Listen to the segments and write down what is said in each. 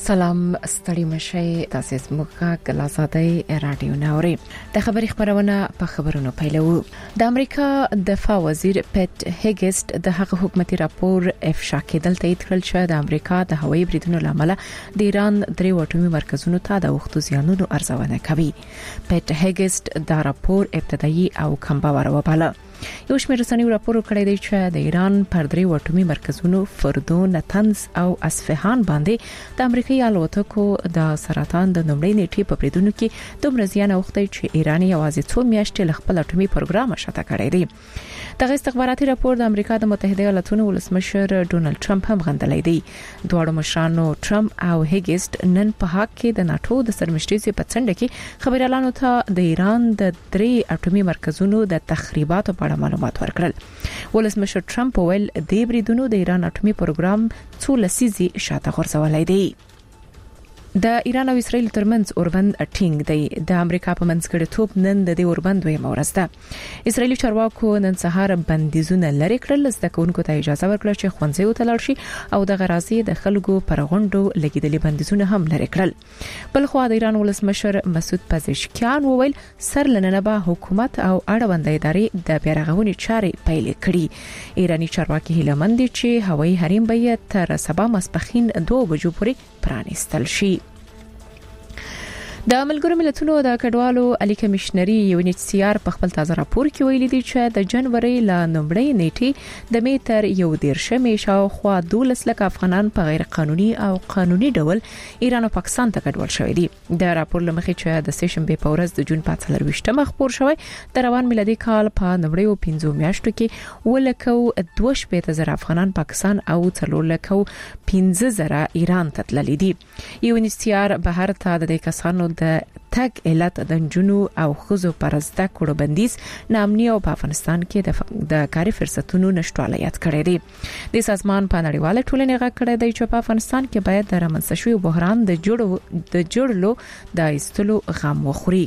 سلام ستړي مشي تاسو زموږه کلاساتي رادیو ناوري د خبري خبرونه په خبرونو پیلو د امریکا دفاع وزیر پیټ هیګست د هغه حکومتي راپور افشا کېدل تایید کړل چې د امریکا د هوایي بریدونو لامل د ایران درې اټومي مرکزونو ته د وختو زیانونو ارزونه کوي. پیټ هیګست دا راپور ابتدایي او کمباور وباله. یو شمېر رسنیو راپور کړی دی چې د ایران پر درې اټومي مرکزونو فردو، نتنز او اصفهان باندې د امریکایي الوتکو د سرطان د نومړي نیټې په بریدونو کې دومره زیان اوختی چې ایران یوازې 2 میاشتې له خپل اټومي پروګرام شاته کړی دی. دغه استخباراتي راپور د امریکا د متحده ایالاتونو ولسمشر ډونالد ټرمپ هم غندلی دی. دواړو مشرانو ټرمپ او هیګست نن په حق کې د ناتو د سرمشرۍ په څنډه کې خبريالانو ته د ایران د 3 اټومي مرکزونو د تخریباتو په اړه معلومات ورکړل. ولسمشر ټرمپ ویل د بریدونو د ایران اټومي پروګرام څو لسیزي شاته غورځولای دی. د ایران او اسرائیل ترمنځ اوربند ټینګ دی. د امریکا په منځګړیتوب نن د دې اوربند دویمه ورځ ده. اسرائیلي چارواکو نن سهار بندیزونه لري کړل، زده کوونکو ته اجازه ورکړه چې ښوونځیو ته لاړ شي او د غرازي د خلکو پر غونډو لګیدلي بندیزونه هم لري کړل. بل خو د ایران ولسمشر مسعود پزشکیان وویل سرلننه به حکومت او اړوند ادارې د بیرغونی چارې پیل کړي. ایرانی چارواکي هیله مند دي چې هوایي حریم به تر سبا ماسپښین 2 بجو پورې پرانیستل شي. د ملګرو ملتونو د کډوالو علي کمشنري UNHCR په خپل تازه راپور کې ویلي دی چې د جنوري ل نومړی نیټه د میتر 11 شاوخوا 12 لک افغانان په غیر قانوني او قانوني ډول ایران او پاکستان ته کډوال شوی دي. د راپور لمخې چې د سشنبه په ورځ د جون 24 مخبور شوی د روان میلادي کال په نومړیو 15 میاشتو کې ولکو 2.0 افغانان پاکستان او 3.15 ایران ته تللي دي. UNHCR بهر ته د کسانو د تګ علت د جنونو او خزو پر زده کړو بندیز نامني او په افغانستان کې د کاري فرصتونو نشټوالی یاد کړی دی. د سازمان په نړیواله ټولنې غږ کړی دی چې په افغانستان کې باید د رامنځته شوی بحران د جوړلو د ایستلو غم وخوري.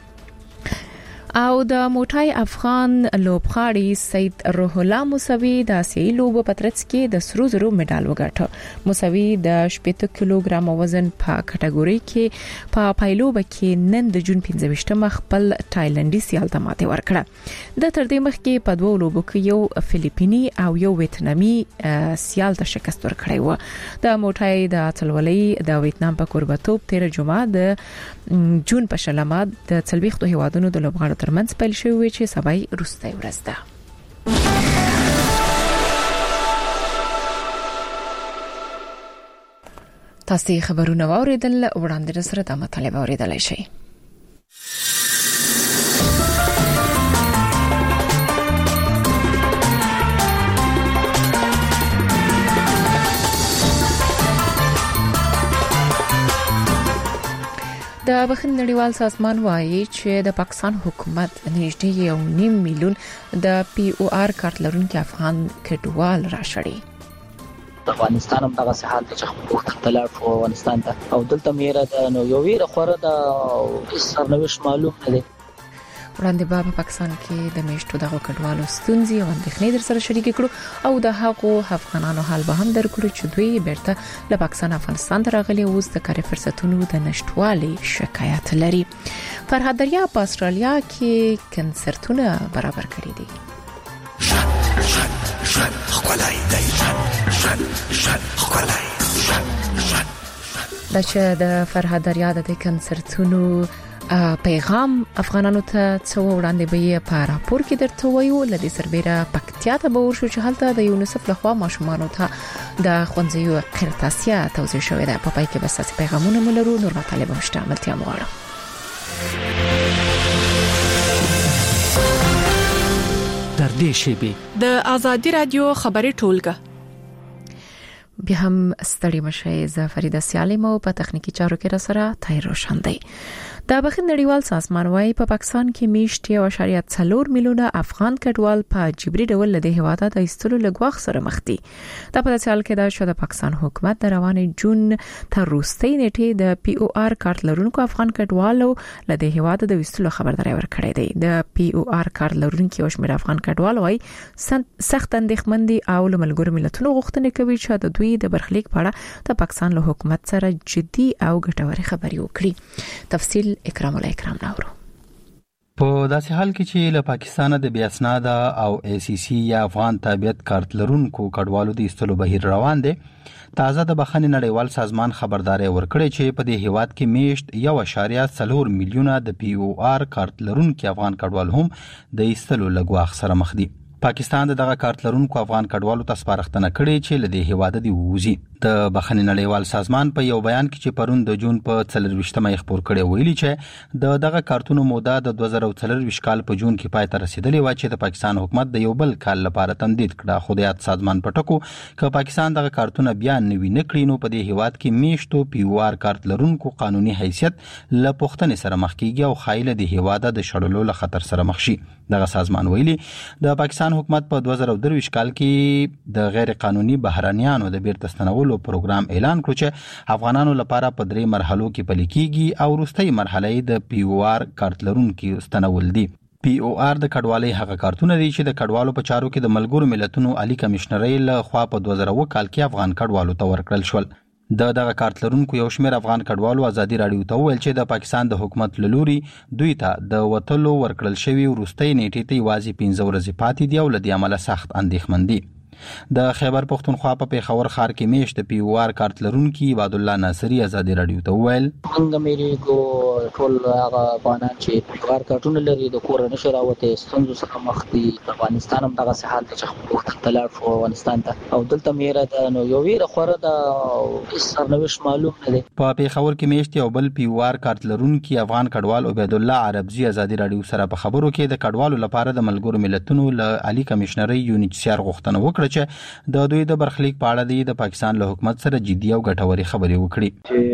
او د موټای افغان لوبغاړي سید روح الله موسوي د آسیایي لوبو په ترڅ کې د سرو زرو مډال وګاټه. موسوي د 80 کیلوګرام وزن په کټګوري کې په پایلوبه کې نن د جون 15 خپل تایلندي سیال ته ماته ورکړه. د تر دې مخکې په دوه لوبو کې یو فلیپینی او یو ویتنامي سیال ته شکست ورکړی و. د موټای د اتلولۍ د ویتنام په کوربتوب 13 جمعه د جون په شلمه د څلويختو هیوادونو د لوبغاړو ترمنځ پیل شوی چې سبای روستۍ ورځ ده. تاسو خبرونه واوریدل، وړاندې سره د مطالبه اوریدلای شئ. د بخښنې نړیوال سازمان وایي چې د پاکستان حکومت نږدې 1.5 میلیون د POR کارت لرونکو افغان کډوال راشړي. افغانستان هم دغه حالت چې خپل اختلاف په افغانستان ته او دلته میره د نو یو ویره خوره د سرنوشت معلوم نه دی. وړاندې په پاکستان کې د میشتو دغه کډوالو ستونزې او اندېښنې در سره شریک کړو او د هغو افغانانو حال به هم درکړو چې دوی بیرته له پاکستان افغانستان ته راغلي اوس د کاري فرصتونو د نشټوالي شکایت لري. فرهاد دریا په استرالیا کې کنسرتونه برابر کړي دي. دا چې د فرهاد دریا د کنسرتونو پیغام افغانانو ته څو وړاندې به په راپور کې درته وایو. لدې سربېره پکتیا ته به ورشو چې هلته د یونیسف لخوا ماشومانو ته د ښوونځیو قرطاسیه توزیع شوې ده. په پای کې به تاسو پیغامونه ملرو. نور مطالب هم شته، ملتیا مغواړم. در دې شیبه د آزادي رادیو خبري ټولګه بیا هم ستړي مشي. زه فریده سیالم او په تخنیکی چارو کې را سره تای روشن دی. د بخښنې نړیوال سازمان وايي په پاکستان کې میشت 1.4 میلیونه افغان کډوال په جبري ډول له هیواده د ایستلو لګواخ سره مخ دي. د په حال کې د شوه پاکستان حکومت د روانې جون تر وروستۍ نیټې د پی او آر کارت لرونکو افغان کډوالو له هیواده د ایستلو خبرداري ورکړې ده. د پی او آر کارت لرونکو شمېر افغان کډوال وايي سخت اندېښمن دي او له ملګرو ملتونو غوښتنه کوي چې د دوی د برخلیک په اړه د پاکستان له حکومت سره جدي او ګټورې خبرې وکړي. تفصیل اکرام ناورو. په داسې حال کې چې له پاکستان د بیا اسناد او ای سی سی یا افغان تابعیت کارت لرونکو کډوالو د ایستلو بهیر روان دي، تازه د بخښنې نړیوال سازمان خبرداري ورکړې چې په دې هیواد کې میشت 1.4 میلیونه د پی او آر کارت لرونکو افغان کډوال هم د ایستلو لګواخ سره مخ دي. پاکستان دغه کارت لرونکو افغان کډوالو ته سپارښتنه کړې چې له دې هیواده دی ووزي. د بخښنې نړیوال سازمان په یو بیان کې چې پرون د جون په 24مه خبر کړی ویلي چې دغه کارتونو موده د 2024 کال په جون کې پای ته رسیدلې و چې د پاکستان حکومت د یو بل کال لپاره تمدید کړه. خو د یاد سازمان په ټکو چې پاکستان دغه کارتونه بیا نوي نکړي نو په دې هیواد کې میشتو پی او آر کارت لرونکو قانوني حیثیت له پښتنې سره مخ کیږي او خایله د هیواده د شړلو له خطر سره مخ شي. دغه سازمان ویلي د پاکستان حکومت په 2023 کال کې د غیر قانوني بهرانيانو د بیرته ستنولو پروګرام اعلان کړ چې افغانانو لپاره په 3 مرحلو کې پلي کیږي او وروستۍ مرحله د پی او آر کارت لرونکو ستنول دي. پی او آر د کډوالۍ هغه کارتونه دي چې د کډوالو په چارو کې د ملګرو ملتونو عالی کمشنرۍ له خوا په 2000 کال کې افغان کډوالو ته ورکړل شول. دغه کارت لرونکو یو شمېر افغان کډوالو ازادي راډیو ته وویل چې د پاکستان د حکومت لوري دوی ته د وټلو ورکړل شوی وروستۍ نیټې ته یوازې 15 ورځې پاتې دي او لدی عمله سخت اندېښمن دي. د خیبر پختونخوا په پیښور ښار کې میشت پی او آر کارت لرونکو عبد الله ناصری ازادي راډیو ته وویل څنګه مې کو ټول هغه افغانان چې پی او آر کارتونه لري د کور نه شراوته ستونزو سره مخ دي. افغانستان هم دغه حال ته چې وخت تلار شو افغانستان ته او دلته میره د نو یو ویره خوره د سرنوشت معلوم نه دي. په پیښور کې میشت یو بل پی او آر کارت لرونکو افغان کډوال عبد الله عربزي ازادي راډیو سره په خبرو کې د کډوالو لپاره د ملګرو ملتونو له عالی کمشنرۍ یونیسیار غوښتنه وکړه چې د دوی د برخلیک په اړه د پاکستان له حکومت سره جدي او ګټورې خبرې وکړي.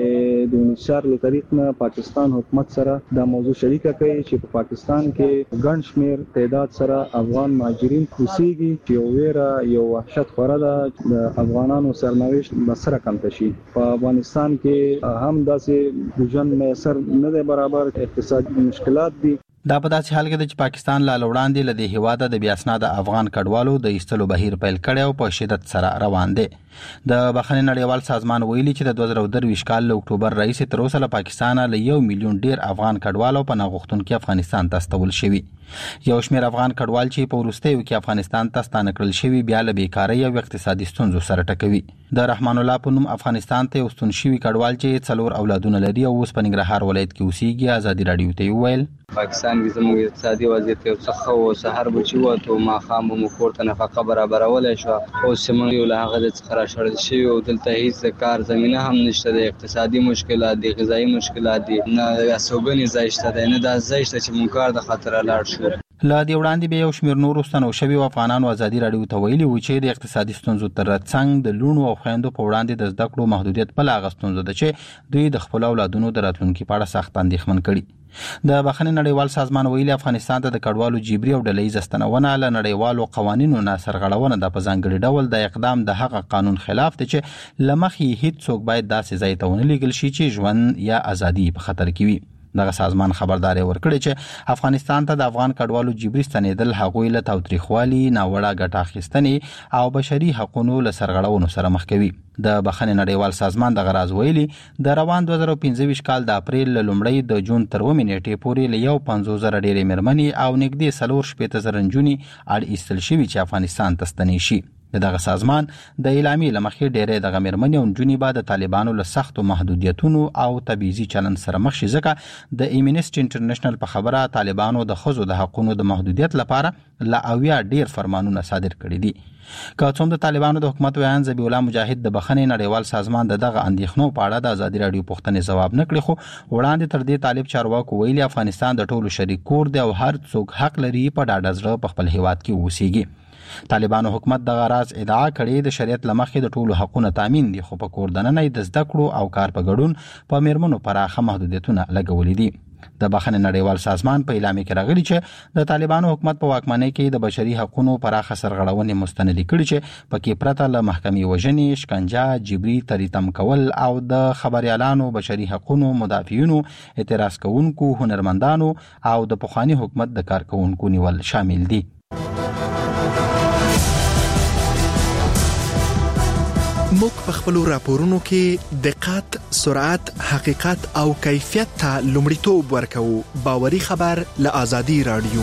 چې د یونیسیار له طریق نه پاکستان حکومت سره د موضوع شریکه کوي چې په پاکستان کې ګڼ شمیر تعداد سره افغان مهاجرین اوسېږي چې یو ویره یو وحشت خوره ده د افغانانو سرنوشت مسره کم شي. په افغانستان کې هم داسې ژوند میسر نه دی برابر، اقتصادي مشکلات دي. دا په داسې حال کې چې پاکستان لا وړاندې له دې هیواده د بیا اسناد افغان کډوالو د ایستلو بهیر پیل کړی او په شدت سره روان دي. د بخښنې نړیوال سازمان ویلي چې د 2023 کال له اکتوبر راهیسې تر اوسه له پاکستان له 1 میلیون ډیر افغان کډوالو په ناغوښتونکو افغانستان ته استول شوي. یو شمېر افغان کډوال چې په وروستیو کې افغانستان ته ستانه کړل شوي بیا له بیکارۍ او اقتصادي ستونزو سره ټکوي. د رحمان الله په نوم افغانستان ته وستون شوي کډوال چې 4 اولادونه لري او اوس په ننګرهار ولایت کې اوسېږي ازادي راډیو ته ویل پاکستان کې زموږ اقتصادي وضعیت یو څه ښه او سحر بچي وته ما خام مو کورته نفقه برابرول شو او سیمه یو له هغه څخه راشړل شي او دلته هیڅ کار زمينه هم نشته. د اقتصادي مشکلات دي، غذایی مشکلات دي، نه اسوبني ځایشته ده، نه د ځایشته چې مونږ کار د خطر لاړ شو. لا دی وړاندې به یو شمېر نور ستنو شوی افغانانو ازادي راډیو ته ویلي و چې د اقتصادي ستونزو ترڅنګ د لونو او خويندو په وړاندې د زده کړو محدودیت په لاغ ستونزو ده چې دوی د خپل اولادونو د راتلونکو په اړه سخت اندېښمن کړي. د بخښنې نړیوال سازمان ویلي افغانستان ته د کډوالو جبري او ډلهییزه ستنونه له نړیوالو قوانینو نه سرغړونه د په ځانګړي ډول د اقدام د هغه قانون خلاف دی چې لمخې هیڅ څوک باید داسې ځای ته ونه لیږل شي چې ژوند یا ازادي په خطر کې وي. دغه سازمان خبرداري ورکړي چې افغانستان ته د افغان کډوالو جبري ستنېدل هغوی له تاوتریخوالي، ناوړه ګټه اخیستنې او بشري حقوقو له سرغړونو سره مخ کوي. د بخښنې نړیوال سازمان د غراز ویلي د روان 2015 کال د اپریل لومړی د جون تر 9 نیټې پورې له 150,000 ډېرې مېرمنې او نږدې 4,000 نجونې اړ ایستل شوي چې افغانستان ته ستنې شي. دغه سازمان د اعلامیې لمخې ډېرې د مېرمنې او نجونې بعد طالبانو له سختو محدودیتونو او تبعیضي چلند سره مخ شي ځکه د ایمنسټي انټرنیشنل په خبره طالبانو د ښځو د حقوقو د محدودیت لپاره لا اویا ډېر فرمانونه صادر کړي دي. که څوم د طالبانو د حکومت ویان ذبیح الله مجاهد د بخښنې نړیوال سازمان دغه اندېښنو په اړه د ازادي راډیو پوښتنې ځواب نه کړي، خو وړاندې تر دې طالب چارواکو ویلي افغانستان د ټولو شریک کور دی او هر څوک حق لري په ډاډه زړه په خپل هیواد کې اوسېږي. طالبانو حکومت دغه راز ادعا کړې د شریعت لمخې د ټولو حقوقو تامین دي، خو په کور دننه د زده کړو او کار په ګډون په میرمنو پراخه محدودیتونه لګولې دي. د بخښنې نړیوال سازمان په اعلامیه کې راغلي چې د طالبانو حکومت په واکمنۍ کې د بشري حقوقو پراخه سرغړونې مستند کړي چې پکې پرته له محکمې وژنې، شکنجه، جبري تریتم کول او د خبريالانو، بشري حقوقو مدافعینو، اعتراض کوونکو، هنرمندانو او د پخوانی حکومت د کارکونکو نیول شامل دي. موږ په خپل راپورونو کې دقت، سرعت، حقیقت او کیفیت ته لومړیتوب ورکوو. باوري خبر له آزادي رادیو.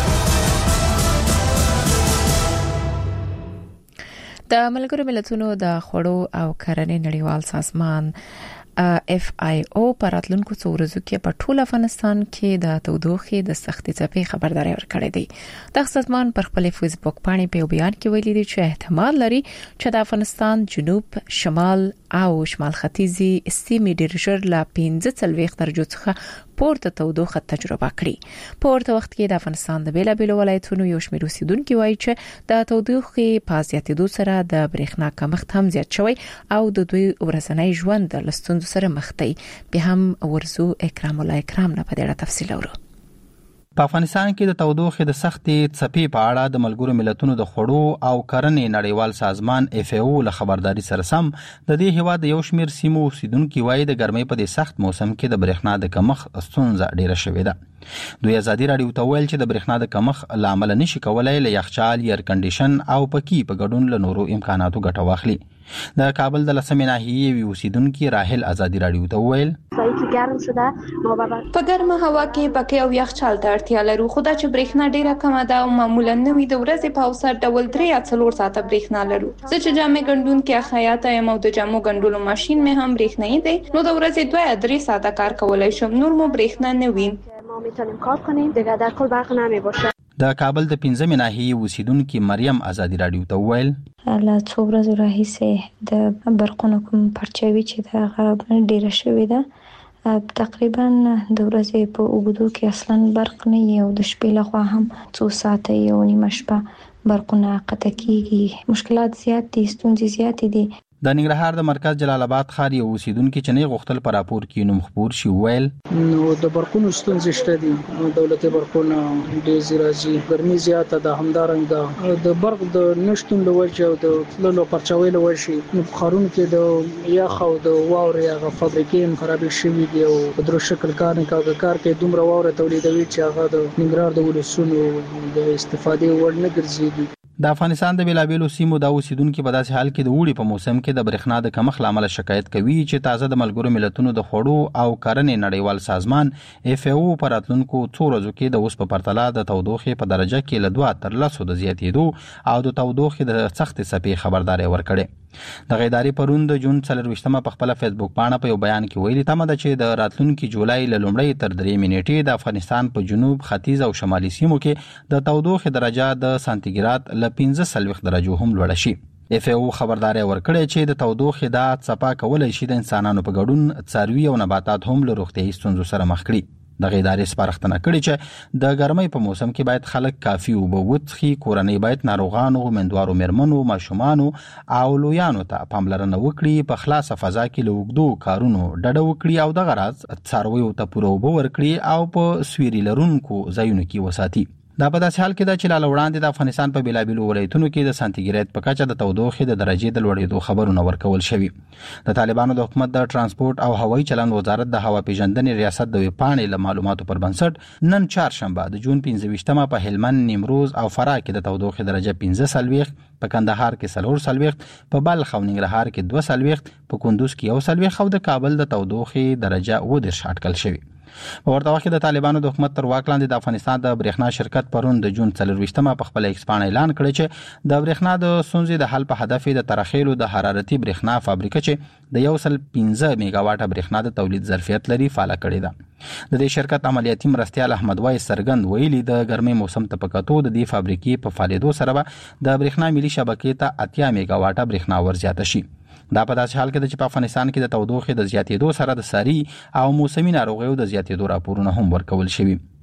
د ملګرو ملتونو د خوړو او کرنې نړیوال سازمان FAO پر راتلونکو څو ورځو کې په ټول افغانستان کې د تودوخې د سختې څپې خبرداري ورکړې ده. د سازمان پر خپل فیسبوک باندې په بیان کې ویلي دي چې احتمال لري چې د افغانستان جنوب، شمال او شمال ختیځي سیمې ډېر ژر لا 45 درجو څخه پورته تودوخه تجربه کړي. په ورته وخت کې د افغانستان د بیلابیلو ولایتونو یو شمېر اوسیدونکو وایي چې د تودوخې په زیاتېدو سره د برېښنا کمښت هم زیات شوی او د دوی ورځنی ژوند د لستون سره مخ دی. به هم ورزو اکرام الله اکرام نه په ډېر تفصیل اورو. په افغانستان کې د تودوخې د سختې څپې په اړه د ملګرو ملتونو د خوړو او کرنې نړیوال سازمان FAO له خبرداري سره سم د دې هیواد یو شمېر سیمو اوسیدونکو وایي د ګرمۍ په دې سخت موسم کې د برېښنا د کمښت ستونزه ډېره شوې ده. دوی آزادي رادیو ته ویل چې د برېښنا د کمښت لامل نشي کولای له یخچال، ایر کنډیشن او پکې په ګډون له نورو امکاناتو ګټه واخلي. د کابل د لسمې ناحیې وی اوسیدونکو راحل آزادي رادیو ته ویل په ګرمه هوا کې پکې او یخچال ته اړتیا لرو، خو دا چې برېښنا ډیره کمه ده او معمولا نوې د ورځې په اوسط ډول 3 یا 4 ساعته برېښنا لرو. زه چې جامې ګندون کې خیاطه یم او د جامو ګندلو ماشين مې هم برېښنايي دی، نو د ورځې 2 یا 3 ساعته کار کولای شم، نور مو برېښنا نه وي. ما میتونیم کار کنیم دیگه در کل برق نمیباشه. د کابل د 15 ناحیې اوسیدونکو مریم آزادي رادیو ته ویل له څو ورځې راهیسې د برقونو کوم پرچاوي چې د غرب ډیره شوې ده، تقریبا د ورځې په اوږدو کې اصلا برق نه یو، د شپې لخوا هم 2 ساعته یو نیمه شپه برقونه قطع کیږي. مشکلات زیات دي، ستونزې زیات دي. د ننګرهار د مرکز جلال آباد ښار یو اوسیدونکو چې نه غوښتل پر راپور کې نوم خبر شي ویل نو د برقونو ستونزې شته دي، دولتي برقونه ډېر راځي، ګرمي زیاته ده، همدارنګه د برق د نشټون له وجه او د تللو پرچاوي له وجه نو خارون کې د یخ او د واورې هغه فابریکې خرابې شوې دي او په درو شکل کار کې دومره واوره تولیدوي چې هغه د ننګرهار د ولسونو د استفادې وړ نه ګرځي. د افغانستان د بیلابیلو سیمو د اوسیدونکو په داسې حال کې د وړي په موسم کې د برېښنا د کمښت لامل شکایت کوي چې تازه د ملګرو ملتونو د خوړو او کرنې نړیوال سازمان FAO پر راتلونکو څو ورځو کې د اوس په پرتله د تودوخې په درجه کې له 2 تر 10 د زیاتېدو او د تودوخې د سختې څپې خبرداري ورکړي. د غیداری پرون د جون 24مه په خپل فیسبوک باندې په یو بیان کې ویلي تمه ده چې د راتلونکي جولای له لومړۍ تر 3 نیټې د افغانستان په جنوب، ختیځ او شمالي سیمو کې د تودوخې درجه د سانتیګراد له 15 درجو هم لوړه شي. FAO خبرداري ورکړې چې د تودوخې د څپا کولای شي د انسانانو په ګډون څاروي او نباتات هم له روغتيایي ستونزو سره مخ کړي. د غیداري سپارښتنه کړې چې د ګرمۍ په موسم کې باید خلک کافي اوبه وڅښي، کورنۍ باید ناروغانو، مندوارو مېرمنو، ماشومانو او لویانو ته پاملرنه وکړي، په خلاصه فضا کې له اوږدو کارونو ډډه وکړي او د غرض څارویو ته پوره اوبه ورکړي او په سویري لرونکو ځایونو کې وساتي. دا په داسې حال کې ده چې لاله وړاندې د افغانستان په بیلابیلو ولایتونو کې د سانتیګریډ په کچه د تودوخې د درجې د لوړېدو خبرونه ورکول شوي. د طالبانو د حکومت د ترانسپورت او هوایي چلند وزارت د هوا پیژندنې ریاست د ویبپاڼې له معلوماتو پر بنسټ نن چهارشنبه د جون 15مه په هلمند، نیمروز او فراه کې د تودوخې درجه 15، په کندهار کې 40، په بلخ او ننګرهار کې 22، په کندوز کې 1 او د کابل د تودوخې درجه 10 اټکل شوی. په ورته وخت کې د طالبانو د حکومت تر واک لاندې د افغانستان د برېښنا شرکت پرون د جون 24مه په خپل ایکسپان اعلان کړی چې د برېښنا د ستونزې د حل په هدف د ترخیلو د حرارتي برېښنا فابریکه چې د 115 میگاواټه برېښنا د تولید ظرفیت لري فعال کړی ده. د دې شرکت عملیاتي مرستیال احمد وای سرګند ویلي د ګرمۍ موسم ته پکاتو د دې فابریکې په فعالیدو سره د برېښنا ملي شبکې ته 80 میگاواټه برېښنا ورزیاته شي. دا په داسې حال کې چې په افغانستان کې د تودوخې د زیاتېدو سره د ساري او موسمي ناروغیو د زیاتېدو راپورونه هم ورکول شوي.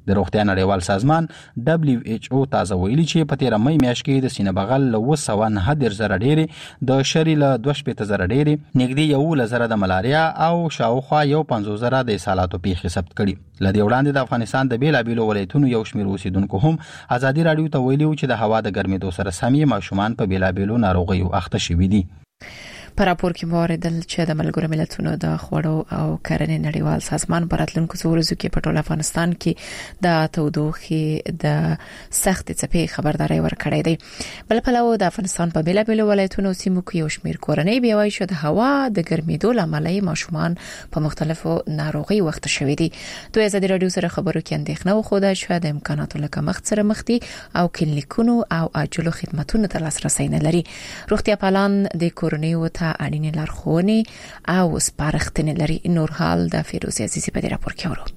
د روغتیا نړیوال سازمان WHO تازه ویلي چې په تیر مې میاشت کې د سینه بغل له 209 ډېری د شری له 2.0 ډېری نږدې 1,000 د ملاریا او شاوخوا 50,000 د اسهالاتو پیښې ثبت کړي. لدی وړاندې د افغانستان د بیلابیلو ولایتونو یو شمېر اوسیدونکو هم ازادي رادیو ته ویلي چې د هوا د ګرمېدو سره سمې ماشومان په بیلابیلو ناروغیو اخته شوي دي. په راپور کې موردل چې د ملګرو ملتونو د خوړو او کرنې نړیوال سازمان په راتلونکو ورځو کې په ټول افغانستان کې د تودوخې د سخت څپې خبرداري ورکړې ده. بل پلو د افغانستان په بیلابیلو ولایتونو سیمو کې یو شمېر کورنۍ بیا وایي چې د هوا د ګرمېدو لامل ماشومان په مختلفو ناروغیو وخت شوي دي. دوی ازادي رادیو سره خبرو کې اندېښنه وخوده چې د امکاناتو لکه مخ سره مخ دي او کلینیکونو او عاجلو خدماتونو ته لاسرسي نه لري. روغتیا پالان د کورنۍ اړینې لارښوونې او سپارښتنې لري. نور حال د فیروز عزیزی په راپور کې ورو.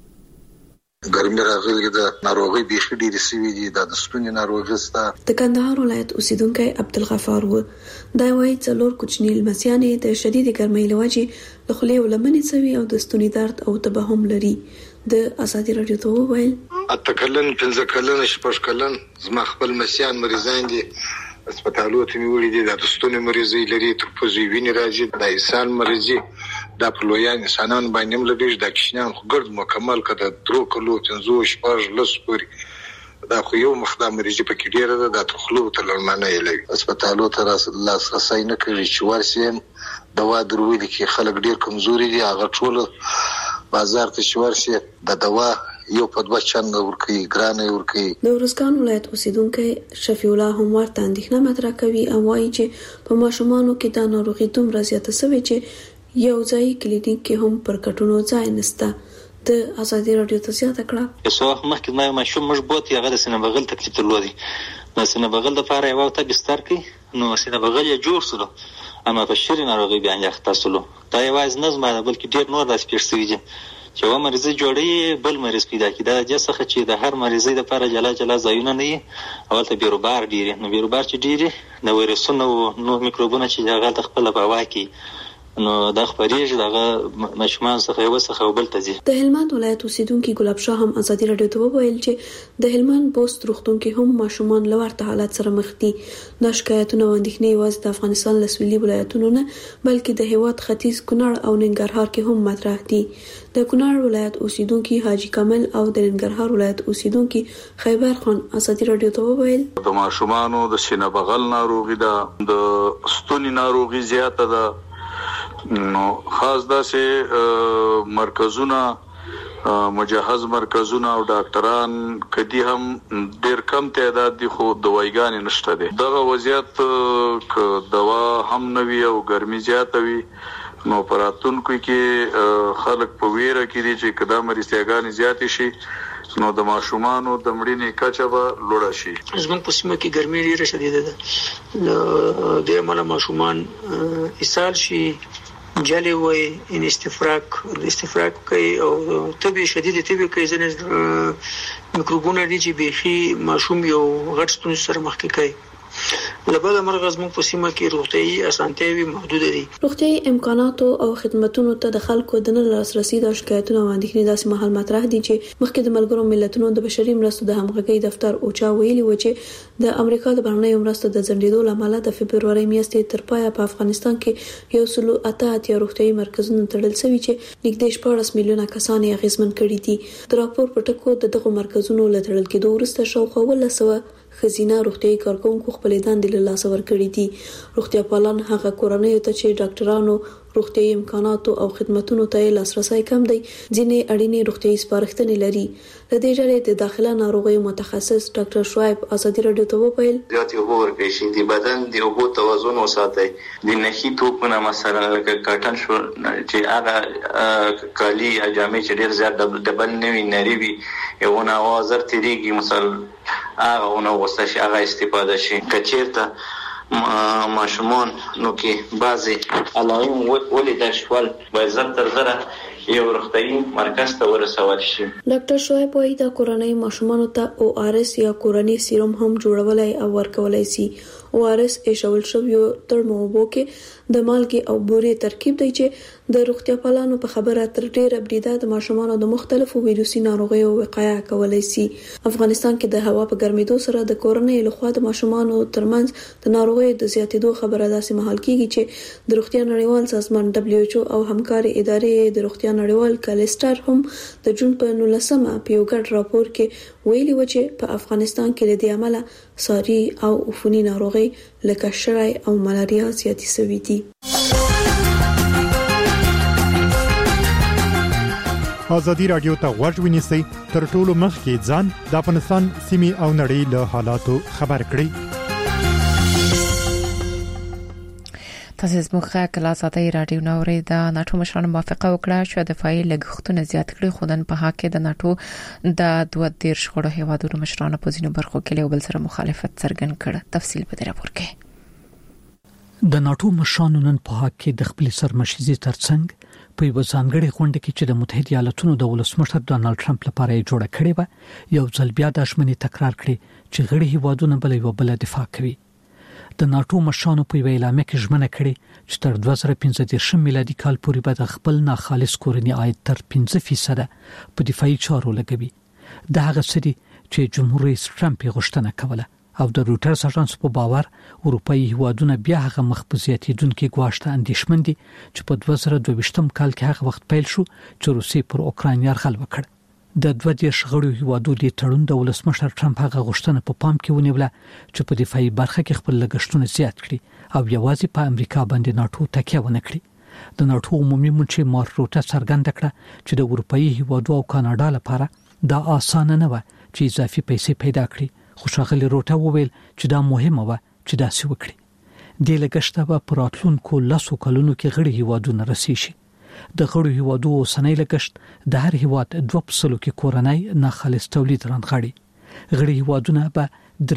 ګرمي راغلي د ناروغي بيخي ډېرې سوي دي د ستوني ناروغي ستا. د کندهار ولایت اوسیدونکو عبدالغفار و دا وایي څلور کوچنی لمسیانې د شدید ګرمۍ لوجې د خولې ولمنې سوي او د ستوني درد او تبهم لري. د ازادي رادیو ته وویل اتکلن 15 کلن شپږ کلن زما خپل مسیان مریضان دي هسپتالو ته وړي دي د ستوني مریضي لري تر پوزي ویني راځي د انسان مریضي د پلویان انسانان باندې ملګری د کښنان خو ګرد مکمل کده درو کلو 15 شپږ لس پوري دا خو یو مخدام مریضي پکې ډیره ده د تخلو ته لړمانه یې هسپتالو ته لاسرسي نه کوي چې ورسیم دوا دروي کې خلک ډیر کمزوري دي هغه ټول بازار ته شورشي د دوا یو په دوه چنګ ورکی ګرانه ورکی. د ورسکان ولایت اوسیدونکو شفیع الله هم ورته اندېښنه مطرح کوي او وایي چې په ماشومانو کې د ناروغي دومره زیاته شوې چې یو ځای کلینیک کې هم پر کټونو ځای نشته. د ازادي رادیو ته زیاته کړه یو وخت مخکې ما ماشوم مش بوت یې غل سینه بغل تکلیف درلودي نو سینه بغل د پاره یو ته بستر کې نو سینه بغل یې جوړ سره اما په شری ناروغي بیان یختاسلو دا یوازې نظم نه بلکې ډیر نور داس پیښوي چې و مریضي جوړي بل مریض پیدا کیدا جسخه چې د هر مریضي لپاره جلا جلا ځایونه نه وي اول ته بیروبار ډیری نو بیروبار چې ډیری نو ویروسونه نو میکروبونه چې هغه د خپل په هوا کې نو د خبرېږي دغه مشمان څخه یو څخه بل ته ځي. د هلمند ولایت اوسیدونکو ګلاب شاه هم ازادي رادیو ته وویل چې د هلمند پوسټ روغتون کې هم ماشومان لورته حالت سره مخ دي. د شکایتونو اندېښنې یوازې د افغانستان لسویلي ولایتونو نه بلکې د هیواد ختیځ کونړ او ننګرهار کې هم مطرح دي. د کونړ ولایت اوسیدونکو حاجی کامل او د ننګرهار ولایت اوسیدونکو خیبر خان ازادي رادیو ته وویل د ماشومانو د سینه بغل ناروغي ده د ستوني ناروغي زیاته ده نو خاص داسې مرکزونه مجهز مرکزونه او ډاکټران کدي هم ډیر کم تعداد دي خو دوايګان نشته دي. دغه وضعیت ک دوا هم نوي او ګرمي زیاته وي نو پراتونکو کې خلک په ویره کې دي چې کدا مریضیاګان زیات شي نو د ماشومانو د مړینې کچه به لوړه شي. زموږ په سیمه کې ګرمي ډیره شدیده ده د عمله ماشومان اسهال شي جلي وي ان استفراغ کوي او طبي شدید طبي کوي ځنه میکروبونه دي چې بيخي ماشوم یو غټ ستونزه سره مخ کې کوي. لبل مرغز مو په سیمه کې روغتيایي اسانتیاوي محدود دي. روغتيایي امکانات او خدماتونو ته د خلکو د نه لاسرسي د شکایتونو باندې داسې مهال مطرح دي چې مخکې د ملګرو ملتونو د بشري مرستو د همغږي دفتر اوچا ویلي و چې د امریکا د بهرنیو مرستو د ځنډېدو لامل د فبرवरी میاشتې تر پایه په افغانستان کې 108 روغتيایي مرکزونه تړل شوي چې نږدې 14 میلیونه کسان یې اغیزمن کړي دي. د راپور په ټکو دغه مرکزونو لټړل کېدو وروسته شاوخوا 100 خزینه روغتيایي کارکونکو خپل دندې له لاسه ورکړي دي. روغتیا پالان هغه کورنۍ ته چې ډاکټرانو روغتيایي امکانات او خدماتونو ته لاسرسي کم دی ځینې اړینې روغتيایي سپارښتنې لري. د دې ډلې د داخله ناروغیو متخصص ډاکټر شعیب ازادي رادیو ته وویل زیات یو ورکړي شي د بدن د اوبو توازن وساتي د نخي توپونه مثلا لکه کاټن شو چې هغه کالی اجامه چې ډیر زیات دبل نوي نری وي یو نه وازر تیریږي مثلا هغه نو وسه شي هغه استفاده شي کچیرته ماشومان نو کې بعضي علائم ولې شوال باید تر زره یو روغتيایي مرکز ته ورسول شي. ډاکټر شعیب وايي دا کورنۍ ماشومان ته ORS یا کورنۍ سیروم هم جوړولای او ورکولای شي. ORS ایشول شویو ترموبو کې د مالګي او بورې ترکیب دی چې د روغتیا پالانو په خبره تر ډیره بریده د ماشومانو د مختلفو ویروسي ناروغیو وقایه کولای شي. افغانستان کې د هوا په ګرمېدو سره د کورنۍ لخوا د ماشومانو ترمنځ د ناروغیو د زیاتېدو خبره داسې مهال کیږي چې د روغتیا نړیوال سازمان WHO او همکاري ادارې د روغتیا نړیوال کالستر هم د جون په 19مه په یو ګډ راپور کې ویلي و چې په افغانستان کې د دې عمله ساري او عفوني ناروغي لکه شړای او ملاریا زیاتې شوې دي. ازادي رادیو ته غوږ ونیسئ تر ټولو مخکې ځان د افغانستان سیمې او نړۍ له حالاتو خبر کړئ. تاسو زموږه کلا ساتي رادیو نوري د ناتو مشرانو موافقه وکړه چې دفاعي لګښتونه زیات کړي خودن په حق کې د ناتو د 2 شخړو هیوادونو مشرانو په ځینو برخو کې له بل سره مخالفت څرګند کړ. تفصیل په دې راپور کې. د ناتو مشرانو نن په حق کې د خپل سرمشيزي ترڅنګ په یو ځانګړي غونډه کې چې د متحده ایالاتونو د ولسمشر ډانلډ ټرمپ لپاره یې جوړه کړې و یو ځل بیا د اشمنې تکرار کړي چې غړي هیوادونه بل یو بل دفاع کوي. د ناتو مشرانو په اعلامیه کې ژمنه کړې چې تر 2015 میلادي کال پورې به د خپل ناخالص کورني عاید تر 5% په دفاعي چارو لګوي. د هغه سړي چې جمهور رئیس ټرمپ غوښتنه کوله او د روټرز اژانس په باور اروپאי هیوادونه بیا هغه مخبوزیتیدونکو غواړي اندیشمن دي چې په 2022 کال کې هغه وخت پیل شو چې روسي پر اوکرين یرغل وکړ. د 20 غړو هیوادو د تړون د ولسمشر ټرمپ هغه غوښتنه په پام کې ونیوله چې په دفاعي برخه کې خپل لګښتونه زیات کړي او یوازې په امریکا باندې ناتو تکیه ونه کړي. د ناتو عمومي منشي مارک روټه څرګنده کړه چې د اروپאי هیوادو او کاناډا لپاره دا اسانه نه و چې اضافي پیسې پیدا کړي. خو ښاغلي روټه وویل چې دا مهمه و چې داسې وکړي. د لګښت په پراتلونکو 10 کلونو کې غړي هیوادونه رسیدي. د غړو هیوادو اوسنۍ لګښت د هر هیواد 2% کې کورنۍ ناخالص تولید رانغاړي. غړي هیوادونه به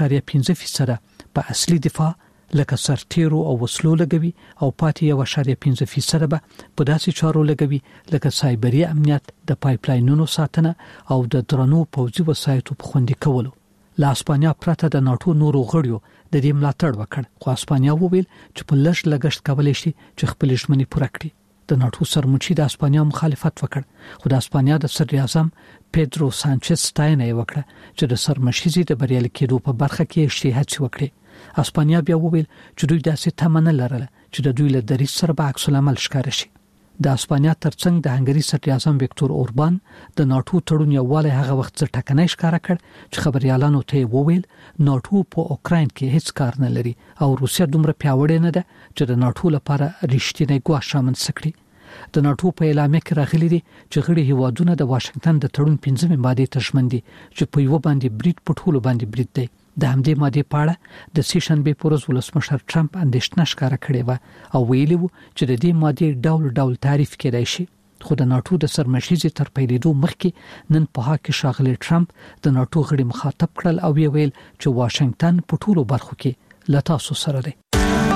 3.5% په اصلي دفاع لکه سرتیرو او وسلو لګوي او پاتې 1.5% به په داسې چارو لګوي لکه سایبري امنیت، د پایپلاینونو ساتنه او د درنو پوځي وسایطو په خوندي کولو. لا اسپانیا پرته د ناتو نورو غړیو د دې ملاتړ وکړ، خو اسپانیا وویل چې په لږ لګښت کولای شي چې خپل ژمنې پوره کړي. د ناتو سرمنشي د اسپانیا مخالفت وکړ، خو د اسپانیا د صدر اعظم پیدرو سانچز ستاینه وکړه چې د سرمشيزي د بریالي کېدو په برخه کې اجتهاد وکړي. اسپانیا بیا وویل چې دوی داسې تمنه لرله چې د دوی له دریځ سره به عکس العمل ښکار شي. د اسپانیا ترڅنګ د هنګري صدر اعظم وکتور اوربان د ناتو تړون یووالی هغه وخت څخه ټکنۍ ښکارا کړ چې خبريالانو ته وویل ناتو په اوکرين کې هیڅ کار نه لري او روسیا دومره پیاوړې نه ده چې د ناتو لپاره رښتینی ګواښ شامل سکړي. د ناتو په اعلامیه کې راغلي دي چې غړي هیوادونه د واشنگټن د تړون 15 ماده ته ژمن دي چې په یو باندې برید په ټولو باندې برید دی. د همدې ماده په اړه د سیشنبه پر ورځ ولسمشر ټرمپ اندېښنه ښکاره کړې و او ویلي و چې د دې ماده ډول تعریف کېدای شي. خو د ناتو د سرمشيزي تر پیلېدو مخکې نن په حق شاغلي ټرمپ د ناتو غړي مخاطب کړل او ویل چې واشنگټن په ټولو برخو کې له تاسو سره دی.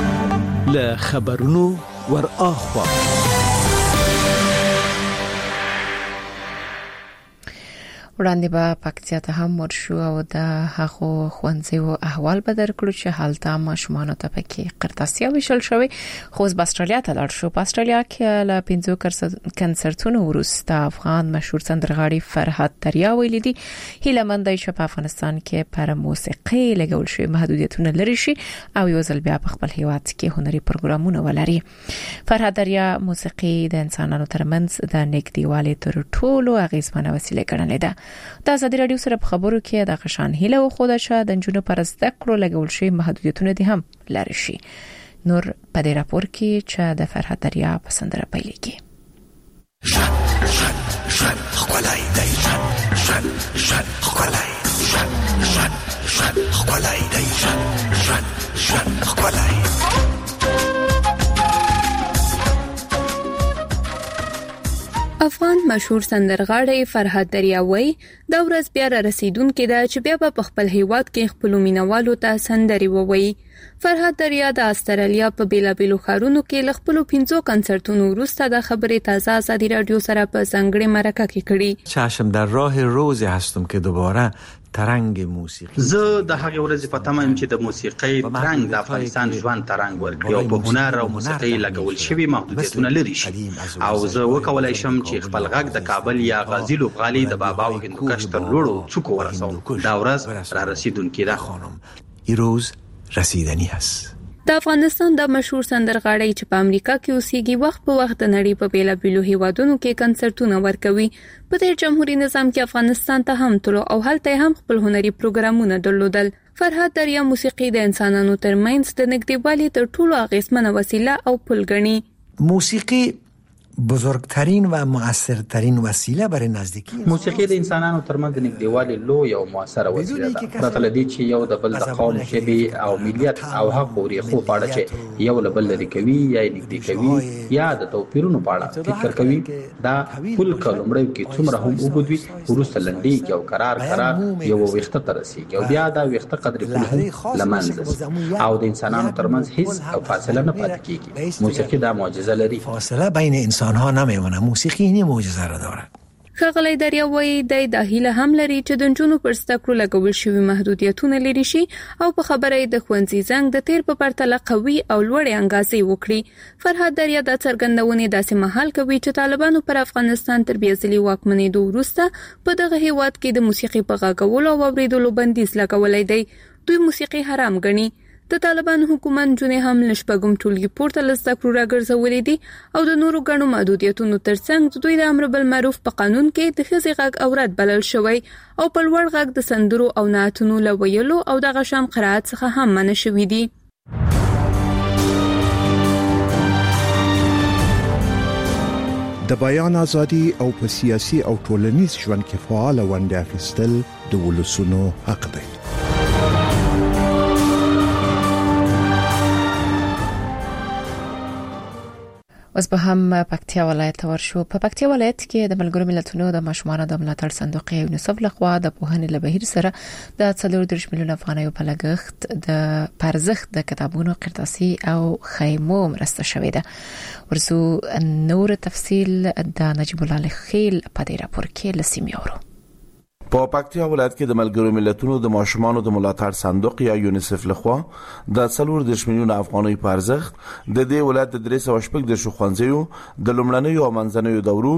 له خبرونو ور اخوا وړاندې به پکتیا ته هم ورشو او د هغو خوندزیو احوال به درکړو چې حالت ماشومان ته پکې قرطاسیا وشل شوی. خو د استرالیا ته لاړ شو. په استرالیا کې له 15 کنسرتونو وروسته افغان مشهور سندرغاړي فرهاد دریا ویلي دي هیله مند دی چې په افغانستان کې پر موسیقي لګول شوی محدودیتونه لري شي او یو ځل بیا په خپل هیواد کې هنري پروګرامونه ولري. فرهاد دریا موسیقي د انسانانو ترمنځ د نږدېوالي تر ټولو اغیزمنه وسیله ګڼل ده. د ازادي رادیو سره په خبرو کې د غشان هیله او خوده شه د جنونو پر زده کړو لګول شي محدودیتونه دي هم لري شي. نور په دې راپور کې چې د فرهاد دریا پسندره پیلېږي. شن خولای دی شن خولای شن خولای دی شن خولای. افغان مشهور سندرغاړی فرهاد دریاوی دا ورځ بیا رسیدونکې ده چې بیا په خپل هیواد کې خپل مینوالو ته سندري ووي. فرهاد دریا د استرالیا په بیلابیلو ښارونو کې ل خپل 15 کنسرتونو وروسته د خبرې تازه ازادي رادیو سره په ځنګړې مرکه کې کړي. چشم در راه روزی هستم که دوباره ترنګ موسیقي. زه د هغه ورځې په تمام چې د موسیقي ترنګ د افغانستان ژوند ترنګ ورکړي او په هنر او موسیقي لګول شوی محدودیتونه لري شي او زه وکولای شم چې خپل غږ د کابل یا غازی لوبغالي د بابا او هندوکش تر لوړو څوکو ورسوم. دا ورځ را رسیدونکې ده. ایروز رسیدنی است. د افغانستان د مشهور سندرغاړی چې په امریکا کې اوسېږي وخت په وخت د نړۍ په بیلابیلو هیوادونو کې کنسرتونه ورکوي. په دې جمهوریت نظام کې افغانستان ته هم تلو او هلته هم خپل هنري پروګرامونه درلودل. فرهاد دریا موسیقي د انسانانو ترمنځ د نږدېوالي تر ټولو اغیزمنه وسیله او پل ګڼي. موسیقی بزرگترین و مؤثرترین وسیله برای نزدیکی. موسیقي د انسانانو ترمنځ نږدېوالي لوی او مؤثره وسیله ده. پرته له دې چې یو د بل د قوم، ژبې او ملیت او حق او ریښو په اړه چې یو له بل لري کوي یا نږدې کوي یا د توپیرونو په اړه فکر کوي، دا پل کلمړی کې څومره هم وګدوي وروسته لنډیږي او قرار یو وخت ته رسیږي او بیا دا وخت قدر پل هم لمنځه او د انسانانو ترمنځ هیڅ او فاصله نه پاتې کیږي. موسیقي دا معجزه لري. فاصله بین انسان‌ها نمیمونه. موسیقی این معجزه را داره. ښاغلی دریا وایي د هیله هم لري چې د نجونو پر زده کړو لګول شوي محدودیتونه لرې شي او په خبره د ښوونځي زنګ د تیر په پرتله قوي او لوړې انګازې وکړي. فرهاد دریا د څرګندونې داسې مهال کوي چې طالبانو پر افغانستان تر بیځلي واکمنېدو وروسته په دغه هیواد کې د موسیقي په غږولو او اورېدلو بندیز لګولی دی. دوی موسیقي حرام ګڼي. د طالبان حکومت جنې هم لشپګم ټولګي پورته لزده کړو راګرځولې دي او د نورو غنو محدودیتونو ترڅنګ دوی د امر بالمعروف په قانون کې د ښځې غږ اورات بلل شوی او په لوړ غږ د سندرو او نعتونو لویلو او د غشام قرائت څخه هم منع شوی دي. د بیان ازادي او په سیاسي او ټولنیز ژوند کې فعال ونډه اخیستل د ولسونو حق دی. اوس به هم پکتیا ولایت ورشو. په پکتیا ولایت کې د ملګرو ملتونو د ماشومانو د ملاتړ صندوق یونیسف لخوا د پوهنې له بهیر سره د 4 میلیون افغانیو په لګښت د پرزخت د کتابونو قرطاسي او خیمو مرسته شوې ده. ورسو نور تفصیل د نجیب الله خیل په دې راپور کې لسیمه اورو. په پکتیا ولایت کې د ملګرو ملتونو د ماشومانو د ملاتړ صندوق یا یونیسف لخوا د 4 میلیون افغانۍ په ارزښت د دې ولایت د 314 د ښوونځیو د لومړنیو او منځنیو دورو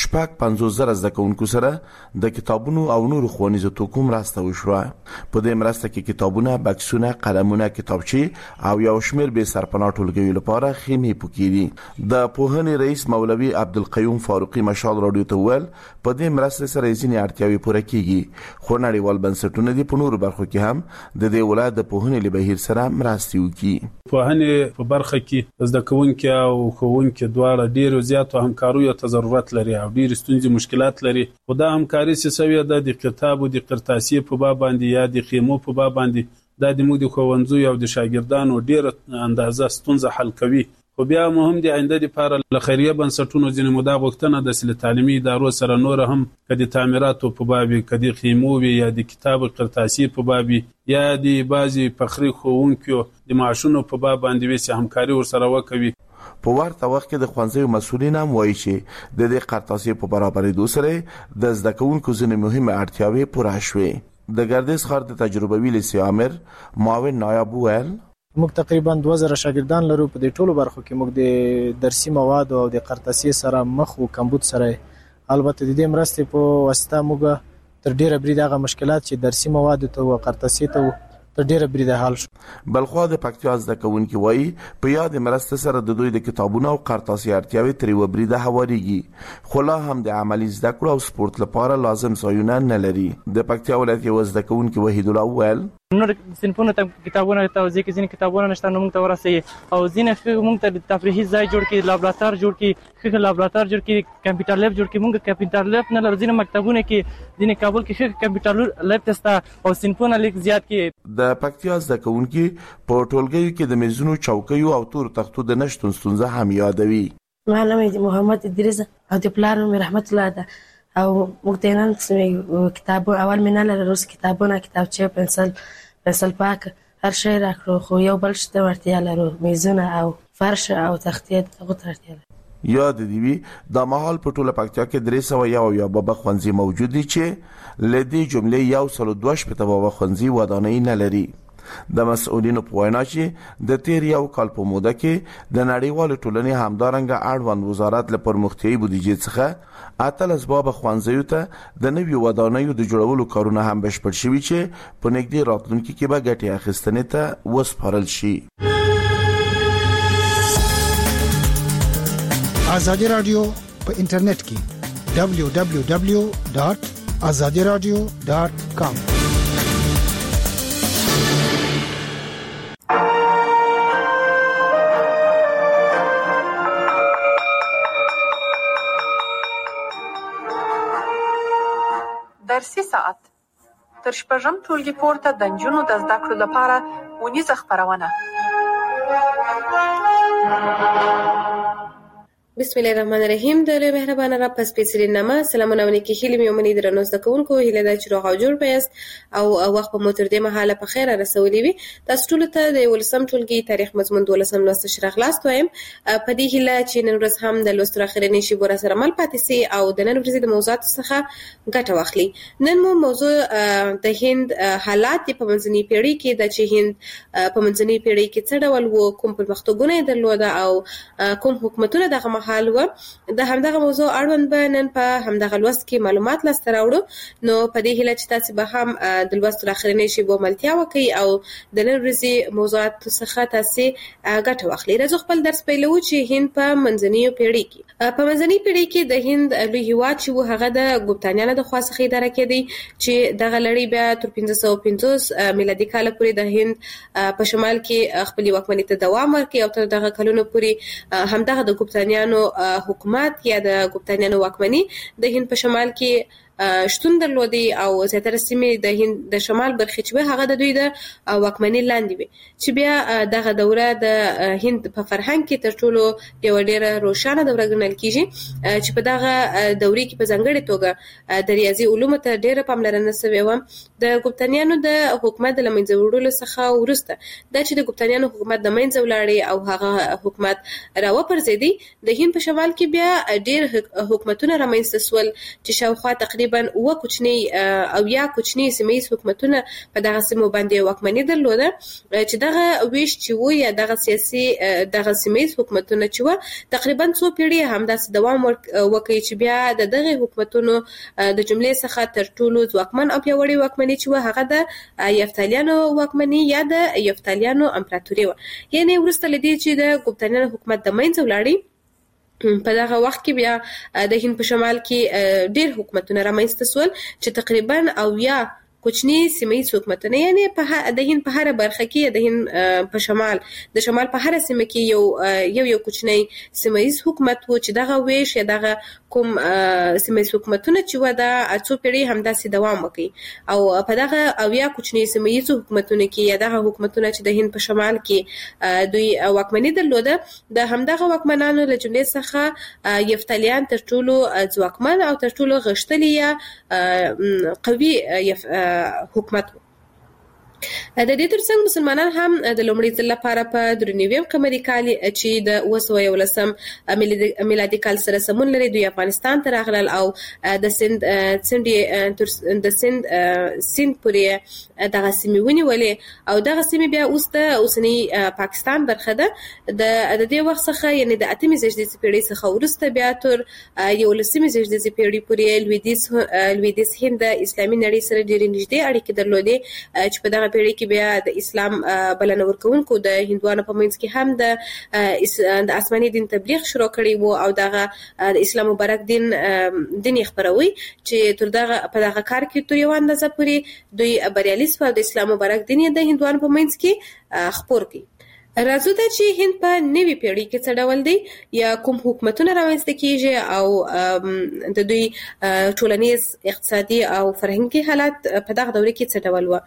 50,000 زده کوونکو سره د کتابونو او نورو ښوونیزو توکو مرسته وشوه. په دې مرسته کې کتابونه، بکسونه، قلمونه، کتابچې او یو شمېر به سرپناه ټولګیو لپاره خیمې پکې دي. د پوهنې رئیس مولوي عبدالقیوم فاروقي مشال رادیو ته ویل په دې مرسته سره ځینې اړتیاوې پوره کیږي. خو نړیوال بنسټونه دي په نورو برخو کې هم د دې ولایت د پوهنې له بهیر سره مرسته وکړي. پوهنې په برخه کې زده کوونکي او ښوونکي دواړه ډېر زیات همکاریو ته ضرورت لري او ډېر ستونزې مشکلات لري. خو دا همکاري سوي د کتابو د قرطاسي په باب باندې یا د خیمو په باب باندې د موږ د ښوونځیو او د شاګردانو ډېر اندازه ستونزه حل کوي. خو بیا مهم دي آینده لپاره له خیریه بنسټونو ځینې مودا غوښتنه د سل تعلیمي ادارو سره نور هم کدي تعمیراتو په باب کدي خیمو یا د کتاب قرطاسي په باب یا د بازي فخري ښوونکو د معاشونو په باب باندې وسه همکاري ورسره وکوي. په ورته وخت کې د ښوونځیو مسؤلین هم وایي چې د دې قرطاسي په برابرېدو سره د زده کوونکو ځینې مهمه اړتیاوې پوره شوې. د ګردیز ښار د تجربوي لیسې امر معاون نایب ویل موږ تقریبا 2000 شاګردان لرو. په دې ټولو برخو کې موږ د درسي مواد او د قرطاسي سره مخ او کمبود سره البته د دې مرستې په واسطه موږ تر ډیره بری دغه مشکلات چې درسي مواد ته او قرطاسي ته تر ډیره بری د حل شو. بلخو د پکتیا زده کوونکي وایي په یاد مرسته سره د دوی د کتابونو او قرطاسي اړتیاوې تر یو بری د هواريږي. خو لا هم د عملی زده کړو او سپورت لپاره لازم ځایونه نه لري. د پکتیا ولایت یو زده کوونکي وحید الله ویل نور صنفونو ته کتابونه توزیع کې ځینې کتابونه نشته نو موږ ته ورسي او ځینې موږ ته تفریحي ځای جوړ کړي، لابراتوار جوړ کړي، لابراتوار جوړ کړي، کمپیوټر لیب جوړ کړي. موږ کمپیوټر لیب نه لرو. ځینې مکتبونه کې ځینې کابل کې کمپیوټر لیب تستا او صنفونه لیک زیات کې. د پکتیا زده کوونکي په ټولګیو کې د میزونو چوکیو او تور تختو د نشټون ستونزه هم یادوي. ما نوم محمد ادریس او د پلان مې رحمت الله ده او موږ ته نن کتاب اول مې نه لرو. کتابونه، کتابچې، پنسل پاک هر شی راکړو. خو یو بل شته ورته لرو، میزونه او فرش او تختې دغه ترتیب. یاد دی د مهال په ټوله پکتیا کې 300 یا بابا خوانزي موجود دي چې لدی جملې یو سل 2 په بابا خوانزي ودانۍ نه لري. د مسؤلینو په وینا چې د تیر یو کال په موده کې د نړیوال ټولنې همدارنګه اړوند وزارت له پرمختیایي بودیجې څخه اتل اسباب خوانزیو ته د نوي ودانیو د جوړولو کارونه هم بشپړ شوي چې په نږدې راتلونکي کې به ګټې اخیستنې ته وسپارل شي. ازادي رادیو په انټرنیټ کې www.azadiradio.com. درسي ساعت تر شپږم ټولګي پورته د نجونو د زده کړو لپاره ونیزه خپرونه. بسم الله الرحمن الرحیم. د لوی مهربان رب په سپیڅلي نامه سلامونه ونکي هیله مې ومني درنو زده کوونکو هیله ده چې روغ او جوړ پیاست او وخت په موتر دې مهاله په خیر رسولي وي. تاسو ټول ته د ولسم ټولګي تاریخ مضمون 12 لوست شرح لاست وایم. په دې هیله چې نن ورځ هم د لوست اخرنی شی بور سره مل پاتې سي او د نن ورځې د موضوعات څخه ګټه واخلي. نن مو موضوع د هند حالات په منځنۍ پیړۍ کې د چې هند په منځنۍ پیړۍ کې څه ډول وو، کوم پرمختګونه درلوده او کوم حکومتونه دغه مهال و. د همدغه موضوع اړوند به نن په همدغه لوست کې معلومات لاسته راوړو. نو په دې هیله چې تاسو به هم د لوست اخرنی شی بو ملتیا وکي او د نن ورځې موضوعات څخه تاسو ګټه واخلي. راځو خپل درس پیلو چې هند په منځنۍ پیړۍ کې په منځنۍ پیړۍ کې د هند لوی هیواد چې هغه د ګوپتانیانو د خوا څخه اداره کېدی چې دغه لړۍ بیا تر 1550 میلادي کال پورې د هند په شمال کې خپل واکمنۍ ته دوام ورکړي او تر دغه کلونو پورې همدغه د ګوپتانیانو حکومت یا د ګوپتانیانو واکمنۍ د هند په شمال کې شتون درلودي او زیاتره سیمې د هند د شمال برخې چې هغه د دوی د واکمنۍ لاندې وي، چې بیا دغه دوره د هند په فرهنګ کې تر ټولو یو ډیره روښانه دوره ګڼل کیږي چې په دغه دورې کې په ځانګړې توګه د ریاضي علومو ته ډیره پاملرنه شوې و. د ګوپتانیانو د حکومت د لمنځه وړلو څخه وروسته دا چې د ګوپتانیانو حکومت د منځه ولاړې او هغه حکومت راوپرځېدی، د هند په شمال کې بیا ډیر حکومتونه رامنځته شول چې شاوخوا تقریبا و کوچنی او یا کوچنی سیمه‌ایز حکومتونه په دغه سیمو باندې واکمنۍ درلوده چې دغه ویش چې و یا دغه سیاسي دغه سیمه‌ایز حکومتونه چې و تقریبا څو پیړۍ همداسې دوام وکړي چې بیا د دغه حکومتونو د جملې څخه تر ټولو ځواکمن او پیاوړی واکمنۍ چې و هغه د یفتالیانو واکمنۍ یا د یفتالیانو امپراتوري و. یعنی ورسته لدی چې د ګوپتانیانو حکومت د منځه ولاړی په دغه وخت کې بیا د هند په شمال کې ډېر حکومتونه رامنځته شول چې تقریبا او یا کوچنی سیمه‌ایز حکومتونه، یعنی په د هند په هر برخه کې د هند په شمال د شمال په هر سیمه کې یو کوچنی سیمه‌ایز حکومت و چې دغه ویش یا دغه کوم سیمه‌ایز حکومتونه چې و د څو پیړۍ همداسې دوام وکړي او په دغه او یا کوچنی سیمه‌ایز حکومتونه کې یا دغه حکومتونه چې د هند په شمال کې دوی واکمنۍ درلوده، د همدغه واکمنانو له جملې څخه یفتالیان تر ټولو ځواکمن او تر ټولو غښتلي یا قوي حکومت و. د دې ترڅنګ مسلمانان هم د لومړي ځل لپاره په 93 قمري کال چې د 1911 میلادي کال سره سمون لري دوی افغانستان ته راغلل او د سند پورې دغه سیمې ونیولې او دغه سیمې بیا اوس د اوسنی پاکستان برخه ده. د دې وخت څخه یعنی د 8مې زیږدیزې پیړۍ څخه وروسته بیا تر 11مې زیږدیزې پیړۍ پورې لویدیځ هند د اسلامي نړۍ سره ډېرې نږدې اړیکې درلودې چې په دغه پیړۍ کې بیا د اسلام بلنه ورکوونکو د هندوانو په منځ کې هم د آسماني دین تبلیغ شروع کړی وو او دغه د اسلام مبارک دین خپروي چې تر دغه په دغه کار کې تر یو اندازه پورې دوی بریالي شول د اسلام مبارک دین د هندوانو په منځ کې خپور کړي. راځو ته چې هند په نوي پیړۍ کې څه ډول دی یا کوم حکومتونه رامنځته کیږي او د دوی ټولنیز اقتصادي او فرهنګي حالات په دغه دوره کې څه ډول و.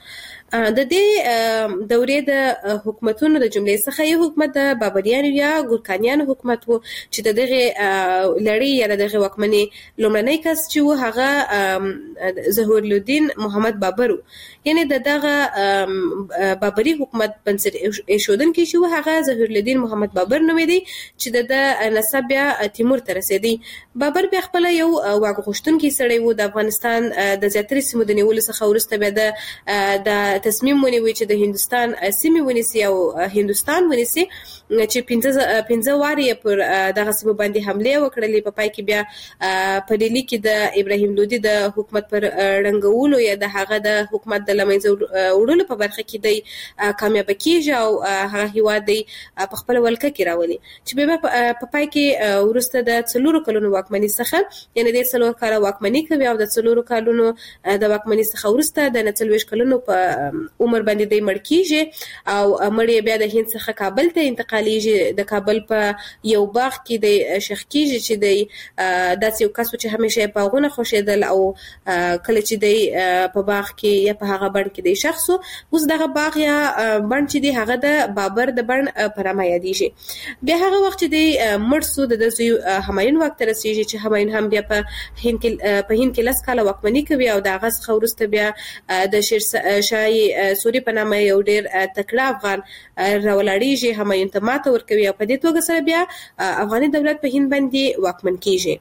د دې دورې د حکومتونو د جملې څخه یو حکومت د بابریانو یا ګورکانیانو حکومت وو چې دغه لړۍ یا دغه واکمنۍ لومړنی کس چې وو هغه ظهور الدین محمد بابر، یعنی دغه بابری حکومت بنسټ ایښودونکی چې وو هغه ظهور الدین محمد بابر نومېدی چې د نسب بیا تیمور ته رسېدی. بابر بیا خپل یو واک غوښتونکی سړی وو. د افغانستان د زیاترې سیمو د نیولو څخه وروسته بیا د تصمیم ونیوي چې د هندستان سیمې ونیسي او هندستان ونیسي، چې 15 واري پر دغه سیمه باندې حمله وکړلې. په پای کې بیا په ډیلی کې د ابراهیم لودي د حکومت پر رنګولو یا د هغه د حکومت د لمنځه وړلو په برخه کې د کامیاب کیږي او هغه هیواد دی په خپل ولکه کې راولي، چې بیا په پای کې ورسته د 4 کلونو واکمنۍ څخه یعنی د 4 کال واکمنۍ کوي او د 4 کلونو د واکمنۍ څخه ورسته د 40 کلونو په عمر باندې د مړ کیږي او مړ بیا د هند څخه کابل ته انتقالیږي. د کابل په یو باغ کې د شیخ کیږي چې د داسې یو کس چې همیشه باغونه خوښیدل او کله چې د په باغ کې یا په هغه بڼ کې د شخص اوس دغه باغ یا بڼ چې دی هغه د بابر د بڼ پر ما یادېږي. بیا هغه وخت چې د مړ سو د زوی همایون وخت رسیږي چې همایون هم بیا په هند کې 10 کال واکمنۍ کوي او د هغه څخه وروسته بیا د شیر شاه سوري په نامه یو ډیر تکړه افغان راولاړیږي، همایون ته ماته ورکوي او په دې توګه سره بیا افغاني دولت په هند باندې واکمن کیږي.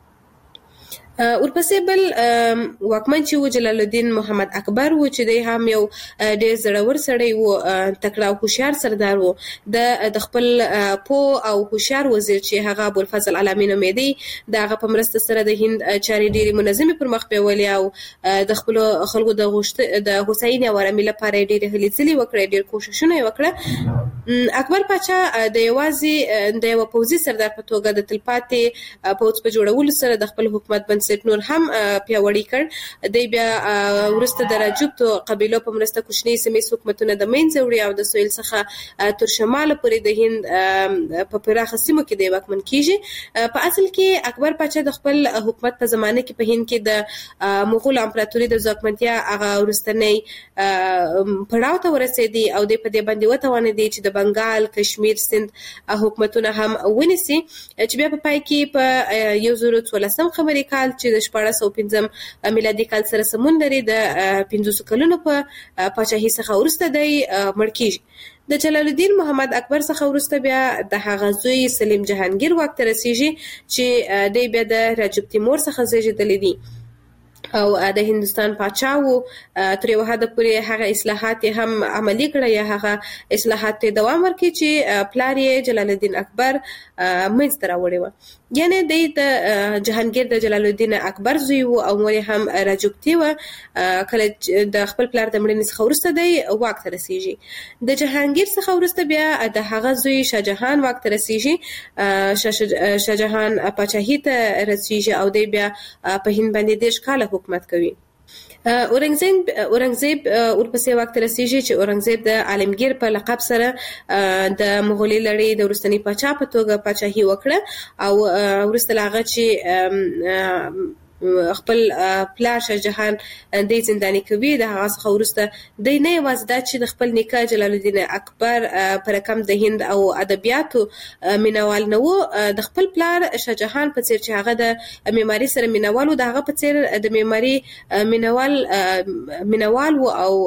ورپسې بل واکمن چې و جلال الدین محمد اکبر و چې دی هم یو ډېر زړور سړی و، تکړه او هوښیار سردار و. د خپل پوه او هوښیار وزیر چې هغه ابوالفضل علامي نومېدی د هغه په مرسته سره د هند چارې ډېرې منظمې پر مخ بیولې او د خپلو خلکو د هوساینې او آرامۍ لپاره یې ډېرې هلې ځلې وکړې، ډېر کوښښونه یې وکړه. اکبر پاچا د یوازې د یو پوځي سردار په توګه د تلپاتې پوځ په جوړولو سره د خپل حکومت بنسټ نور هم پیاوړی کړ. دی بیا ورسته د راجپتو قبیلو په مرسته کوچني سیمې حکومتونه د منځه وړي او د سویل څخه تر شمال پورې د هند په پراخه سیمو کې د واکمن کیږي. په اصل کې اکبر پاچا د خپل حکومت په زمانه کې په هند کې د مغول امپراتوري د ځواکمنتیا هغه ورستنی پړاو ته ورسېدی او د په دې باندې وتوانېدی چې د بنگال، کشمیر، سند حکومتونه هم ونیسي، چې بیا په پای کې په 2014 خبري کال چې د 1415 میلادي کال سره سمون لري د 500 کلونو په پاچاهي څخه ورسته دی مړ کیږي. د جلال الدین محمد اکبر څخه ورسته بیا د هغه زوی سلیم جهانگیر واک ته رسیږي چې دی بیا د راجب تیمور څخه زیږیدلی دی او د هندستان پاچا وو. تر یو حد پورې هغه اصلاحات هم عملي کړل یا هغه اصلاحات ته دوام ورکړي چې پلار یې جلال الدین اکبر منځ ته راوړی و. یعنی د جهانگیر د جلال الدین اکبر زوی وو او مور هم راجپتی و. کله د خپل پلار د مړینې څخه وروسته دی واک ته رسیږي. د جهانگیر څخه وروسته بیا د هغه زوی شاه جهان واک ته رسیږي. شاه جهان پاچاهي ته رسیږي او دی بیا په هند باندې 10 کال حکومت کوي. اورنګزیب ورپسې واک ته رسیږي چې اورنګزیب د عالمگیر په لقب سره د مغولي لړۍ د وروستني پاچا په توګه پاچاهي وکړه او وروسته له هغه چې خپل پلار شاه جهان د زنداني کوي د هغه څخه وروسته د نه یوازې دا چې د خپل نیکه جلال الدین اکبر پر رقم د هند او ادبیاتو مینوال نه وو، د خپل پلار شاه جهان په څیر چې هغه د معماري سره مینوال وو، د هغه په څیر د معماري مینوال وو او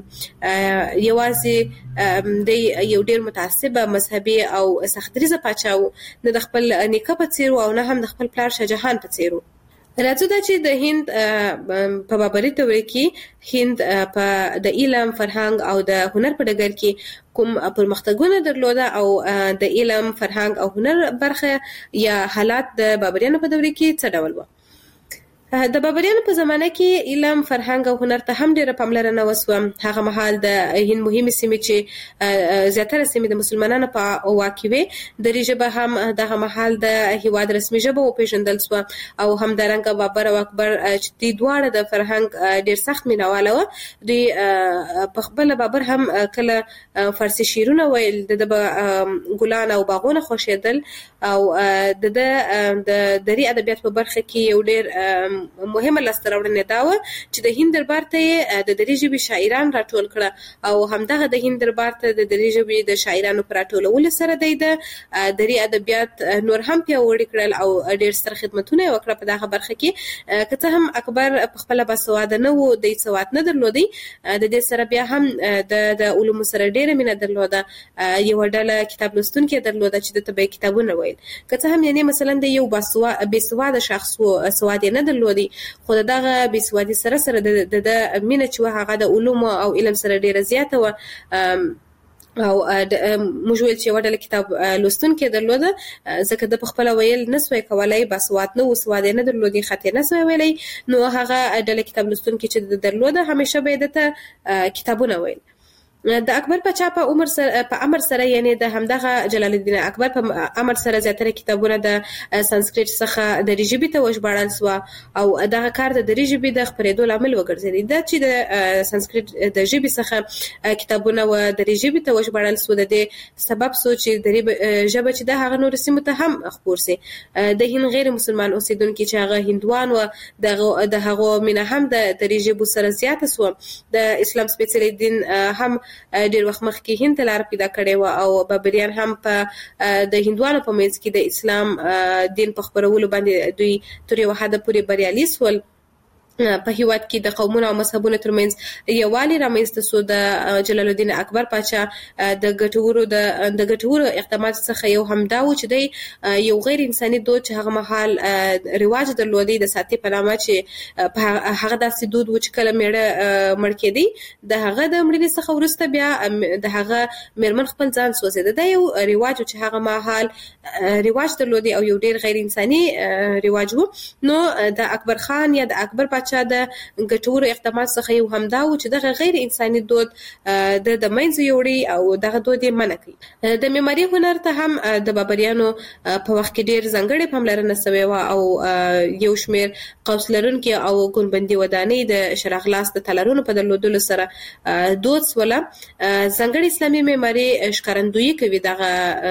یوازې د یو ډیر متعصب مذهبي او سختدریزه پاچا وو، نه د خپل نیکه په څیر او نه هم د خپل پلار شاه جهان په څیر. راځو دا چې د هند په بابري دورې کې هند په د علم، فرهنګ او د هنر په ډګر کې کوم پرمختګونه درلوده او د علم، فرهنګ او هنر برخه یا حالات د بابریانو په دورې کې څه ډول وو. د بابریانو په زمانه کې علم، فرهنګ او هنر ته هم ډیره پاملرنه وسوه. هغه مهال د هند مهمه سیمې چې زیاتره سیمې د مسلمانانو په واک کې وې، د ژبه هم دغه مهال د هیواد رسمي ژبه وپېژندل سوه او همدارنګه بابر او اکبر چې دوی دواړه د فرهنګ ډیر سخت مینواله وه. دوی په خپل بابر هم کله فارسی شعرونه ویل، د ګلان او باغونه خوښېدل او د دری ادبیات په برخه کې یو ډیر مهمه لاسته راوړنه دا و چې د هند دربار ته د دري ژبې شاعران راټول کړه او همدغه د هند دربار ته د دري ژبې د شاعرانو پر راټولولو سره د دري ادبیات نور هم پیاوړي کړل او ډېر ستر خدمتونه وکړه په دغه برخه کې. که څه هم اکبر په خپل باسواده نه و، د سواد نه درلودي، د دې سره بیا هم د علومو سره ډېره مینه درلوده. یو ډله کتاب لوستونکي درلوده چې د طبي کتابونه ویل. که څه هم یعنی مثلا د یو باسواده شخص و سواد نه درلودي، خو دغه باسوادي سره د مینه چې هغه د علومو او علم سره ډیره زیاته و او موږ ویل چې وړل کتاب لوستونکي درلوده، ځکه د خپل ویل نسوي کولای باسواد نه و سواد نه درلودي، خطر نسوي ویلي، نو هغه د کتاب لوستونکي چې درلوده همیشه به دته کتابونه ویل. د اکبر پاچا په امر سره یعنی د همدغه جلال الدین اکبر په امر سره زیاتره کتابونه د سانسکریت څخه د ژبې ته وژباړل شو او دغه کار د ژبې د خپرېدو لامل وګرځېد. دا چې د سانسکریت د ژبې څخه کتابونه و د ژبې ته وژباړل شو، د دې سبب سو چې د ژبه چې د هغه نور سیمو ته هم خپور سي. د هند غیر مسلمان اوسیدونکو چې هغه هندوان و د هغه مینه هم د ژبې سره زیاته سو. د اسلام سپیڅلی دین هم ډېر وخت مخکې هند ته لار پیدا کړې و او بابریان هم په د هندوانو په منځ کې د اسلام دین په خپرولو باندې دوی تر یو حده پورې بریالي سول. په هیواد کې د قومونو او مذهبونو ترمنځ یووالی رامنځته سو. د جلال الدین اکبر پاچا د ګټورو اقدامات څخه یو هم دا و چې د یو غیر انساني دود چې هغه مهال رواج درلودي د ساتي په نامه چې په هغه داسې دود و چې کله میړه مړ کېدی د هغه د مړینې څخه وروسته بیا د هغه میرمن خپل ځان سوځېده. دا یو رواج چې هغه مهال رواج درلودي او یو ډیر غیر انساني رواج و. نو د اکبر خان یا د اکبر پاچا د ګټورو اقدامات څخه یو هم دا و چې دغه غیر انساني دود د منځ یوړي او دغه دود یې منع کړي. د معماري هنر ته هم د بابریانو په وخت کې ډیر ځانګړې پاملرنه شوې و او یو شمېر قوس لرونکي او ګنبدي ودانۍ د شرغلاس د تالارونو په درلودلو سره دود سوله. ځانګړې اسلامي معماري ښکارندویي کوي دغه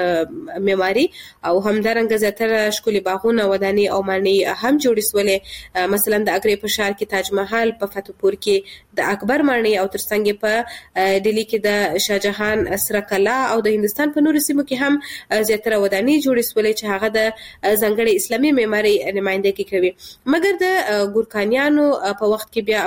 معماري او همدارنګه زیاتره ښکلي باغونه ودانۍ او ماڼۍ هم جوړې سولې. مثلا د اګرې په ښار کې تاج محل، په فتح پور کې د اکبر ماڼۍ او ترڅنګ په ډیلی کې د شاهجهان سره کلا او د هندستان په نورو سیمو کې هم زیاتره ودانۍ جوړې سولې چې هغه د ځانګړې اسلامي معماري نمائندګي کوي. مګر د ګورکانیانو په وخت کې بیا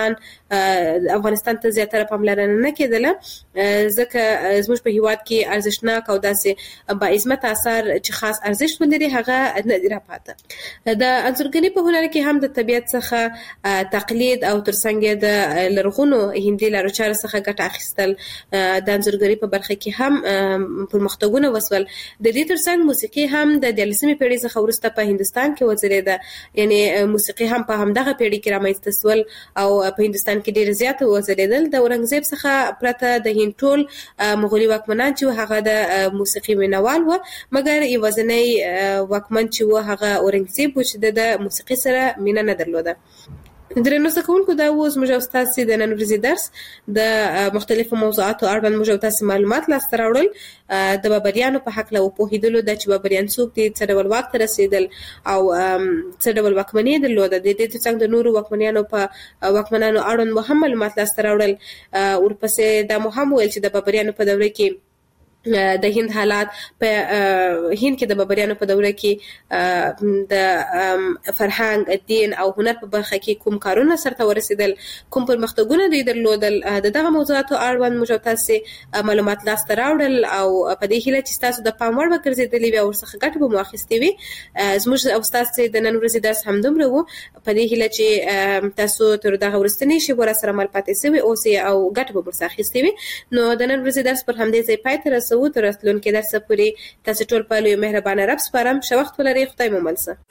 افغانستان ته زیاتره پاملرنه نه کېدله، ځکه زموږ په هیواد کې ارزښتناک او داسې با عظمت آثار چې خاص ارزښت ولري هغه نه دي راپاته. د انځورګرۍ په هنر کې هم د طبیعت څخه تقلید او ترڅنګ د لرغونو هندي لارچارو څخه ګټه اخیستل د انځورګرۍ په برخه کې هم پرمختګونه وسول. د دې ترڅنګ موسیقي هم د 14مې پیړۍ څخه وروسته په هندستان کې وځلېده، یعنی موسیقي هم په همدغه پیړۍ کې رامنځته سول او په هندستان کې ډېر زیات وځلېدل. د اورنګزیب څخه پرته د هند ټول مغولي واکمنان چې هغه د موسیقي مینوال و، مګر یوازینی واکمن چې و هغه اورنګزیب و چې د موسیقي سره مینه نه درلوده. درنو زده کوونکو، دا و زموږ او ستاسې د نن ورځې درس د مختلفو موضوعاتو اړوند موږ او تاسې معلومات لاسته راوړل. د بابریانو په هکله وپوهېدلو ده چې بابریان څوک دي، څه ډول واک ته رسېدل او څه ډول واکمني یې درلوده. د دې ترڅنګ د نورو واکمنانو اړوند مو هم معلومات لاسته راوړل. ورپسې دا مو هم ویل چې د بابریانو په دوره کې د هند حالات په هند کې د بابریانو په دوره کې د فرهنګ، دین او هنر په برخه کې کوم کارونه سرته ورسېدل، کوم پرمختګونه دوی درلودل. دغه موضوعاتو اړوند موږ تاسې معلومات لاسته راوړل او په دې هیله چې تاسو د پام وړ وګرځېدلې وي او ورڅخه ګټه به مو اخیستې وي. زموږ او تاسې د نن ورځې درس همدومره و، په دې هیله چې تاسو تر دغه وروستنۍ شېبو راسره مل پاتې شوي اوسئ او ګټه به ورڅخه اخیستې وي. نو د نن ورځې درس پر همدې ځای پای ته تر راتلونکي درس پورې تاسو ټول په لوی مهربانه رب سپارم. ښه وخت ولرئ. خدای مو مل شه.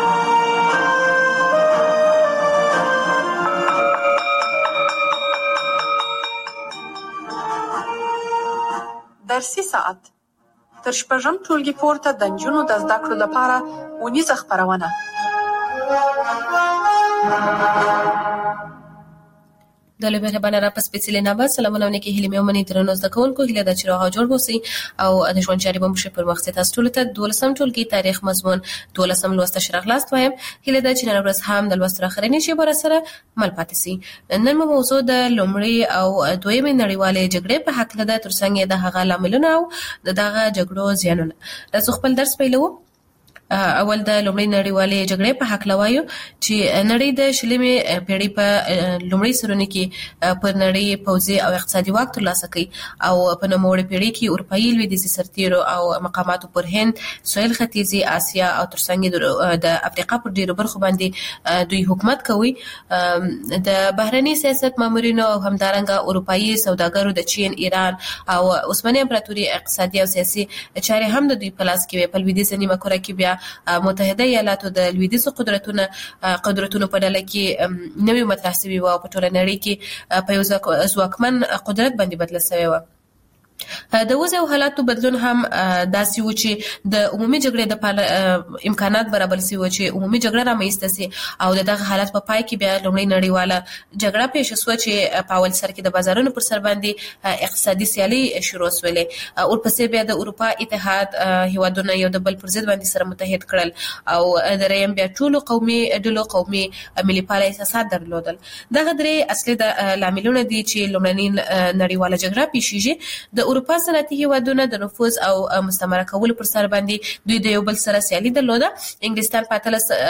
درسي ساعت تر شپږم ټولګي پورته د نجونو د زده کړو لپاره اونیزه خپرونه. د مهربانه را پس سپیڅلې نامه سلامونه ونکي هلي مې ومني درنو زده کوونکو هله د چروغه جوړ بوسي او د ژوند جاری بمشه پر وخت تاسو ټول ته 12 ټولګي تاریخ مضمون 12 لوست شرغلاست وایم هله د چنل ورځ هم د لوست راخرینې شی بر سره مل پاتې سي نن موضوع د لومړی او دویمې نړیوالې جګړې په حق له د ترڅنګ د هغه لاملونه او دغه جګړو زیانونه د خپل درس پیلو اول د لومړی نړیوالې جګړې په حق لوایو چې نړۍ د شلمې پیړۍ په لومړی سرونه کې پر نړۍ پوځي او اقتصادي واک ترلاسه کړي او په نوموړې پیړۍ کې اروپایي لویدیځي سرتیرو او مقاماتو پر هند، سویل ختیځي اسیا او ترڅنګ د افریقا پر ډیرو برخو باندې دوی حکومت کوي. د بهرني سیاست مامورینو او همدارنګه اروپایي سوداګرو د چین، ایران او عثماني امپراتوري اقتصادي او سیاسي چارې هم د دوی په لاس کې وي. په لویدیځ نیمه کره کې بیا متحده ایالاتو د لویدیځو قدرتونو په ډله کې نوې مطرح شوی و او په ټوله نړۍ کې په یو ځواکمن قدرت باندې بدل شوی و. د وضع حالاتو بدلون هم داسې و چې د عمومي جګړې د امکانات برابر شي و چې عمومي جګړه رامنځته شي او دغه حالت په پای کې بیا لومړی نړیواله جګړه پیښ شوه چې په اول سر کې د بازارونو پر سر باندې اقتصادي سیالي شروع شولې او پسې بیا د اروپا اتحاد هیوادونه یو د بل پر ضد باندې سره متحد کړل او دریم بیا ټول قومي ملي پاله احساسات درلودل. دغه درې اصلي د لاملونه دي چې لومړنۍ نړیواله جګړه پیښ شي. د اروپا صنعتي هیوادونه د نفوذ او مستعمره کولو پر سر باندې دوی د یو بل سره سیالي درلوده. انګلستان په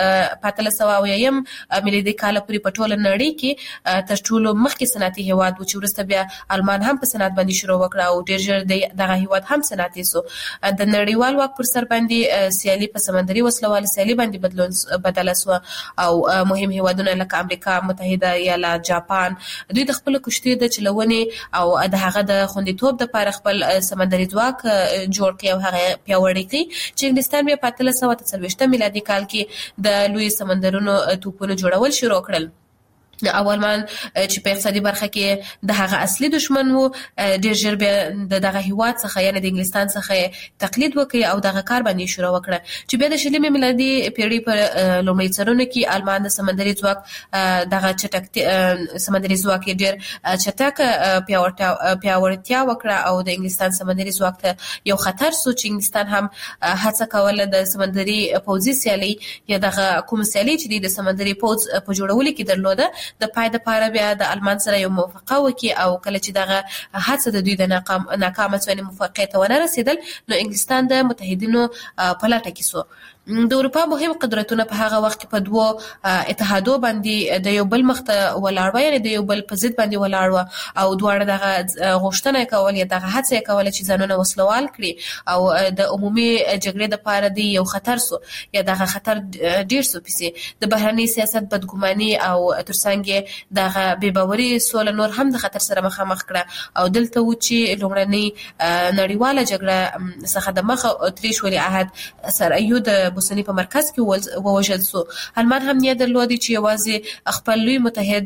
1890 میلادي کال پورې په ټوله نړۍ کې تر ټولو مخکې صنعتي هیواد و چې وروسته بیا آلمان هم په صنعت باندې شروع وکړه او ډېر ژر دغه هیواد هم صنعتي شو. د نړیوال واک پر سر باندې سیالي په سمندري وسلوال سیالي باندې بدله شو او مهم هیوادونه لکه امریکا متحده ایالات، جاپان دوی د خپل کشتۍ د چلونې او د هغه د خوندیتوب د لپاره خپل سمندري ځواک جوړ کړي او هغه پیاوړی کړي چې انګلستان بیا په 1840 میلادي کال کې د لوی سمندرونو توپونو جوړول شروع کړل. اولمان چې په اقتصادي برخه کې د هغه اصلي دشمن وو ډېر ژر بیا دغه هیواد څخه یعنی د انګلستان څخه تقلید وکړي او دغه کار باندې شروع وکړه چې بیا د شلمې میلادي پیړۍ پر لومړي سرونه کې آلمان د سمندري ځواک دغه سمندري ځواک ډېر چټک پیاوړتیا وکړه او د انګلستان سمندري ځواک ته یو خطر سو چې انګلستان هم هڅه کوله د سمندري پوځي سیالي یا دغه کوم سیالي چې د سمندري پوځ په جوړولو کې درلوده د پای د پاره بیا د آلمان سره یو موافقه وکړي او کله چې دغه هڅه د دوی د ناکامه شوې موافقه ته ونه رسیدل نو انګلستان د متحدینو په لټه کې سو. د اروپا مهم قدرتونه په هغه وخت کې په دوه اتحادو باندې د یو بل مخته ولاړ و یعنی د یو بل په ضد باندې ولاړ و او دواړه دغه غوښتنه کول یا دغه هڅه کول چې ځانونه وسلوال کړي او د عمومي جګړې د پاره دی یو خطر سو یا دغه خطر ډیر سو پسې د بهرني سیاست بدګماني او ترڅنګ دغه بې باوري سول نور هم د خطر سره مخامخ کړه او دلته و چې لومړنۍ نړیواله جګړه څخه د مخه اتریش ولې عهد سره یو د بوسنی په مرکز کې ووژل شو. آلمان هم نیت درلودي چې یوازې خپل لوی متحد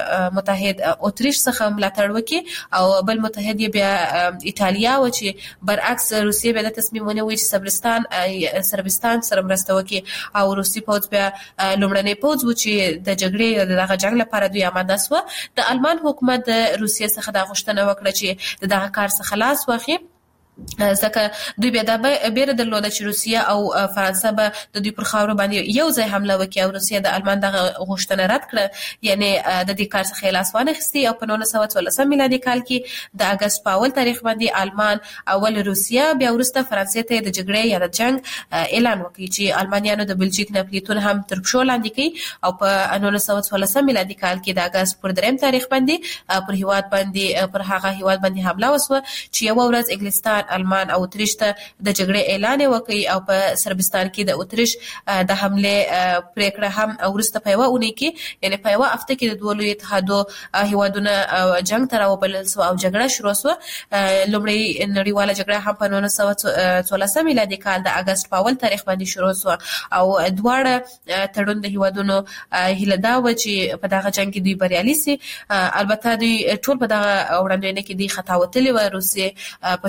اتریش څخه ملاتړ وکړي او بل متحد بیا ایتالیا و چې برعکس روسیه به د تصمیم ونیوي چې صربستان سره مرسته وکړي او روسي پوځ بیا لومړنی پوځ و چې د جګړې دغه جنگ لپاره دوی آماده شو. د آلمان حکومت د روسیه څخه د غوښتنه وکړه چې دغه کار څخه خلاص واخلي ځکه دوی بیا د بیره درلوده چې روسیه او فرانسه به د دوی پر خاور باندې یو ځای حمله وکړي او روسیه د آلمان دغه غوښتنه رد کړه یعنی د دې کار څخه لاس وانه خستي او په 1914 میلادي کال کې د اگست په اول تاریخ باندې آلمان اول روسیه بیا وروسته فرانسې ته د جګړې یا د جنگ اعلان وکړي چې آلمانیانو د بلجیک ناپلیتون هم تر پښو لاندې کړي او په 1914 میلادي کال کې د اگست پر 3 تاریخ باندې پر هغه هیواد باندې حمله وسوه چې یو ورځ انګلستان، آلمان او اتریش ته د جګړې اعلان وکړي او په صربستان کې د اتریش د حمله پریکړه هم ورسته په یو اونۍ کې یعنی په یو هفته کې د دوه لوی اتحادو هیوادونه جنگ تر وبلل سو او جګړه شروع سو. لومړی نړیواله جګړه هم په 1914 میلادي کال د اگست په اول تاریخ باندې شروع سو او دواړه تړون د هیوادونو هیله دا و چې په دغه جنگ کې دوی بریالي سي. البته دوی ټول په دغه وړاندوینه کې دی خطا وتلی و روسیه په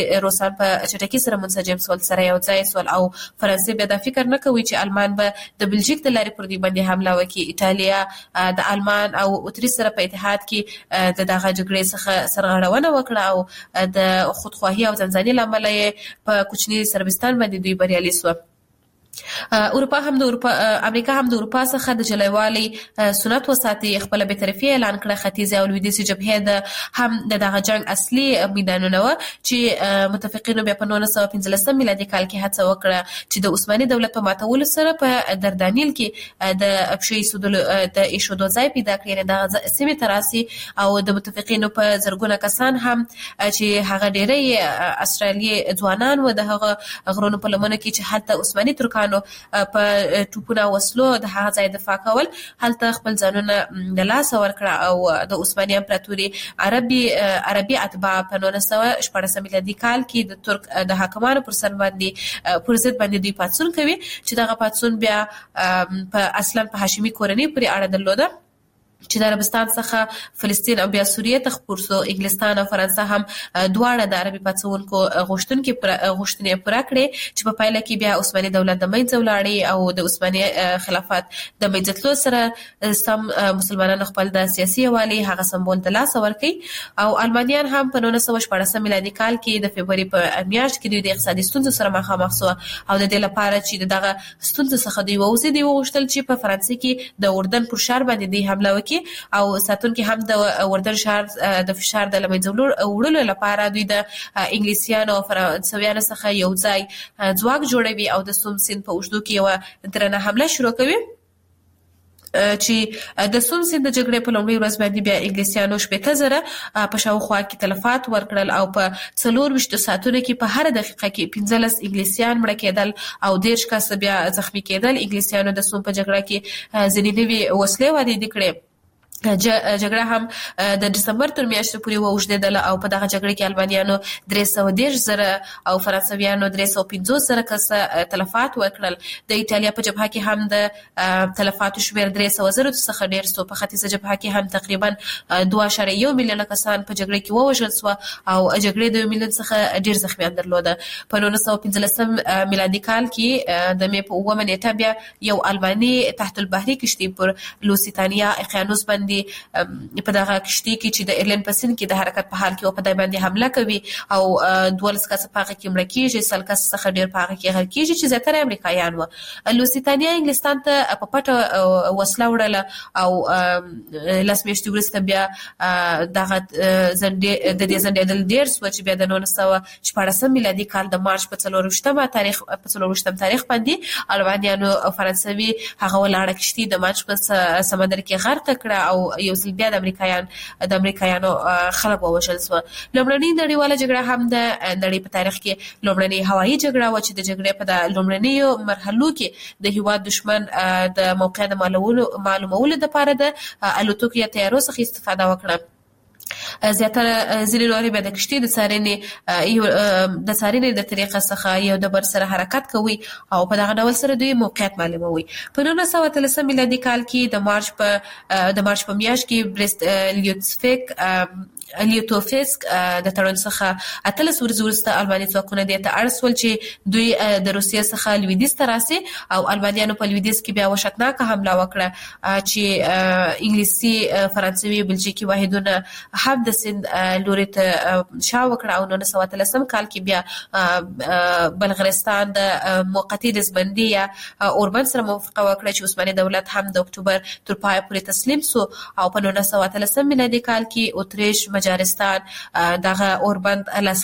روسان په چټکۍ سره منسجم سول سره یو ځای سول او فرانسې بیا د فکر نه کوي چې المان به د بلژیک د لارې پر دې باندې حمله وکړي. ایټالیا د المان او اتریش سره په اتحاد کې د دغه جګړې څخه سرغړونه وکړه او د خودخواهي او ځانځاني لامل یې په کوچني سربستان باندې دوی بریالي شو. امریکا هم د اروپا څخه د جلایوالي سنت وساتي، خپل به طرفي اعلان کړ. ختیځ او لویدیځ جبهه د هم دغه جنگ اصلي میدانونه و چې متفقینو بیا په 1915 میلادي کال کې هڅه وکړه چې د عثماني دولت په ماتولو سره په دردانیل کې د ابشي سودلو د ایشودو ځای پیدا کړی. د سیمې تراسي او د متفقینو په زرګونه کسان هم چې هغه ډېری استرالیي ځوانان و د هغه غرونو په لمنه کې چې حتی عثماني ترکانو په ټوپونه وسلو د هغه ځای دفاع کول، هلته خپل ځانونه د لاس ورکړه او د عثماني امپراتوري عربي اتباع په 1914 میلادي کال کې د ترک د حاکمانو پر ضد باندې دوی پاڅون کوي چې دغه پاڅون بیا په اصلا په هاشمي کورنۍ پورې اړه درلوده چې د عربستان څخه فلسطین او بیا سوریه ته خپور سو. انګلستان او فرانسه هم دواړه د عربي پاڅونکو غوښتنې پوره کړې چې په پایله کې بیا عثماني دولت د منځه ولاړی او د عثماني خلافت د منځه تلو سره سم مسلمانانو خپل د سیاسي یووالي هغه سمبول د لاس ورکړي او المانیان هم په 1914 میلادي کال کې د فبرवरी په میاشت کې د اقتصادي ستونزو سره مخامخ شو او د دې لپاره چې دغه ستونزو څخه دوی ووځي دوی وغوښتل چې په فرانسې کې د اردن پر شار باندې دوی حمله وکړي او ساتونکي هم د اردن شهر د فشار د لمنځه وړلو لپاره دوی د انګلیسیانو او فرانسویانو څخه یو ځای ځواک جوړوي او د سوم سیند په اوږدو کې یو درنه حمله شروع کوي چې د سوم سیند د جګړې په لومړۍ ورځ باندې بیا انګلیسیانو 15,000 په شاوخوا کې تلفات ورکړل او په 24 ساعتونو کې په هر دقیقه کې 15 انګلیسیان مړه کېدل او 10 کس بیا زخمی کېدل. انګلیسیانو د سوم په جګړه کې ځینې نوې وسلې واردې کړې. جګړه هم د دسمبر تر میاشتې پورې ووږدېدله او په دغه جګړه کې البانیانو 310,000 او فرانسویانو 350,000 کسه تلفات ورکړل. د ایټالیا په جبهه کې هم د تلفاتو شمېر 300,000 څخه ډېر سو. په ختیځه جبهه کې هم تقریبا 2.1 میلیونه کسان په جګړه کې ووژل سو او جګړې د 1 میلیون څخه ډېر زخمیان درلوده. په 1915 میلادي کال کې د مې په 9 نیټه بیا یو الباني تحت البحري کشتۍ پر لوسیتانیا اقیانوس باندې په دغه کشتۍ کې چې د ایرلند په سیند کې د حرکت په حال کې او په دای باندې حمله کوي او 12 کس په هغه کې مړه کیږي، 100 کس څخه ډیر په هغه کې غل کیږي چې زیاتره امریکایان و. لوسیتانیا انګلستان ته په پټه وسله وړله او لاس میاشتې وروسته بیا دغه د دې زندېدل ډیر سو چې بیا د 1914 میلادي کال د مارچ په 24 تاریخ باندې البانیانو او فرانسوي هغه ولاړه کشتۍ د مارچ په سمندر کې غرق کړه او یو ځل بیا د امریکایانو خلک ووژل شو. لومړنۍ نړیواله جګړه هم د نړۍ په تاریخ کې لومړنۍ هوایي جګړه و چې د جګړې په د لومړنیو مرحلو کې د هیواد دشمن د موقعیت معلومولو لپاره د الوتکو یا طیارو څخه استفاده وکړه. زیاتره ځینې نورې بیا د کشتۍ د څارنې د طریقه څخه یو د بر سره حرکت کوي او په دغه ډول سره دوی موقعیت معلوموي. په 1913 میلادي کال کې د مارچ په میاشت کې بریست لیوتوفسک د تړون څخه 18 ورځې وروسته الباني ځواکونه دې ته اړ سول چې دوی د روسیې څخه لویدیځ ته راسي او البانیانو په لویدیځ کې بیا وحشتناکه حمله وکړه چې انګلیسي، فرانسوي، بلژیکي واحدونه هم د سند لوري ته شا وکړه او 1913 کال کې بیا بلغارستان د موقتي دزبندي یا اوربند سره موافقه وکړه چې عثماني دولت هم د اکتوبر تر پای پورې تسلیم سو او په 1913 میلادي کال کې اتریش، مجارستان دغه اوربند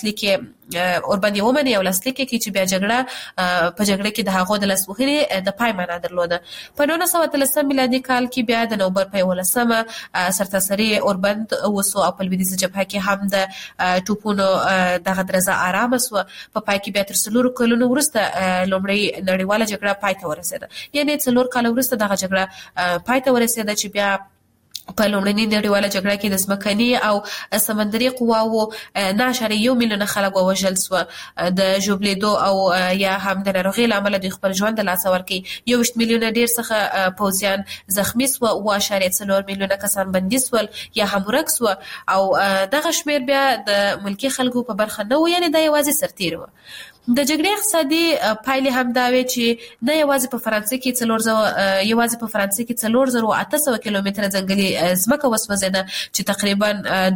یو منی او لاسلیک کې چې بیا په جګړه کې د هغو د لاسوهنې د پای معنا درلوده. په 1913 میلادي کال کې بیا د نومبر په 11 سرتاسري اوربند وسو او په لویدیځه جبهه کې هم د ټوپونو دغه درزه آرام سو. په پای کې بیا تر 4 کلونو وروسته لومړی نړیواله جګړه پای ته ورسېده. یعنی 4 کال وروسته دغه جګړه پای ته ورسېده چې بیا په لومړنۍ نړیواله جګړه کې د ځمکني او سمندري قواوو 9.1 میلیون خلک ووژل شو. د ژوبلېدو او یا هم د ناروغۍ له امله دوی خپل ژوند له لاسه ورکړي. 21 میلیونه ډېر څخه پوځیان زخمی شو او 2.4 میلیونه کسان بندي شول یا هم ورک شو او دغه شمېر بیا د ملکي خلکو په برخه نه و، یعنې دا یوازې سرتیر و. د جګړې اقتصادي پایلې هم دا وې چې نه یوازې په فرانسې کې 4,800 کیلومتره ځنګلي ځمکه وسوځېده چې تقریبا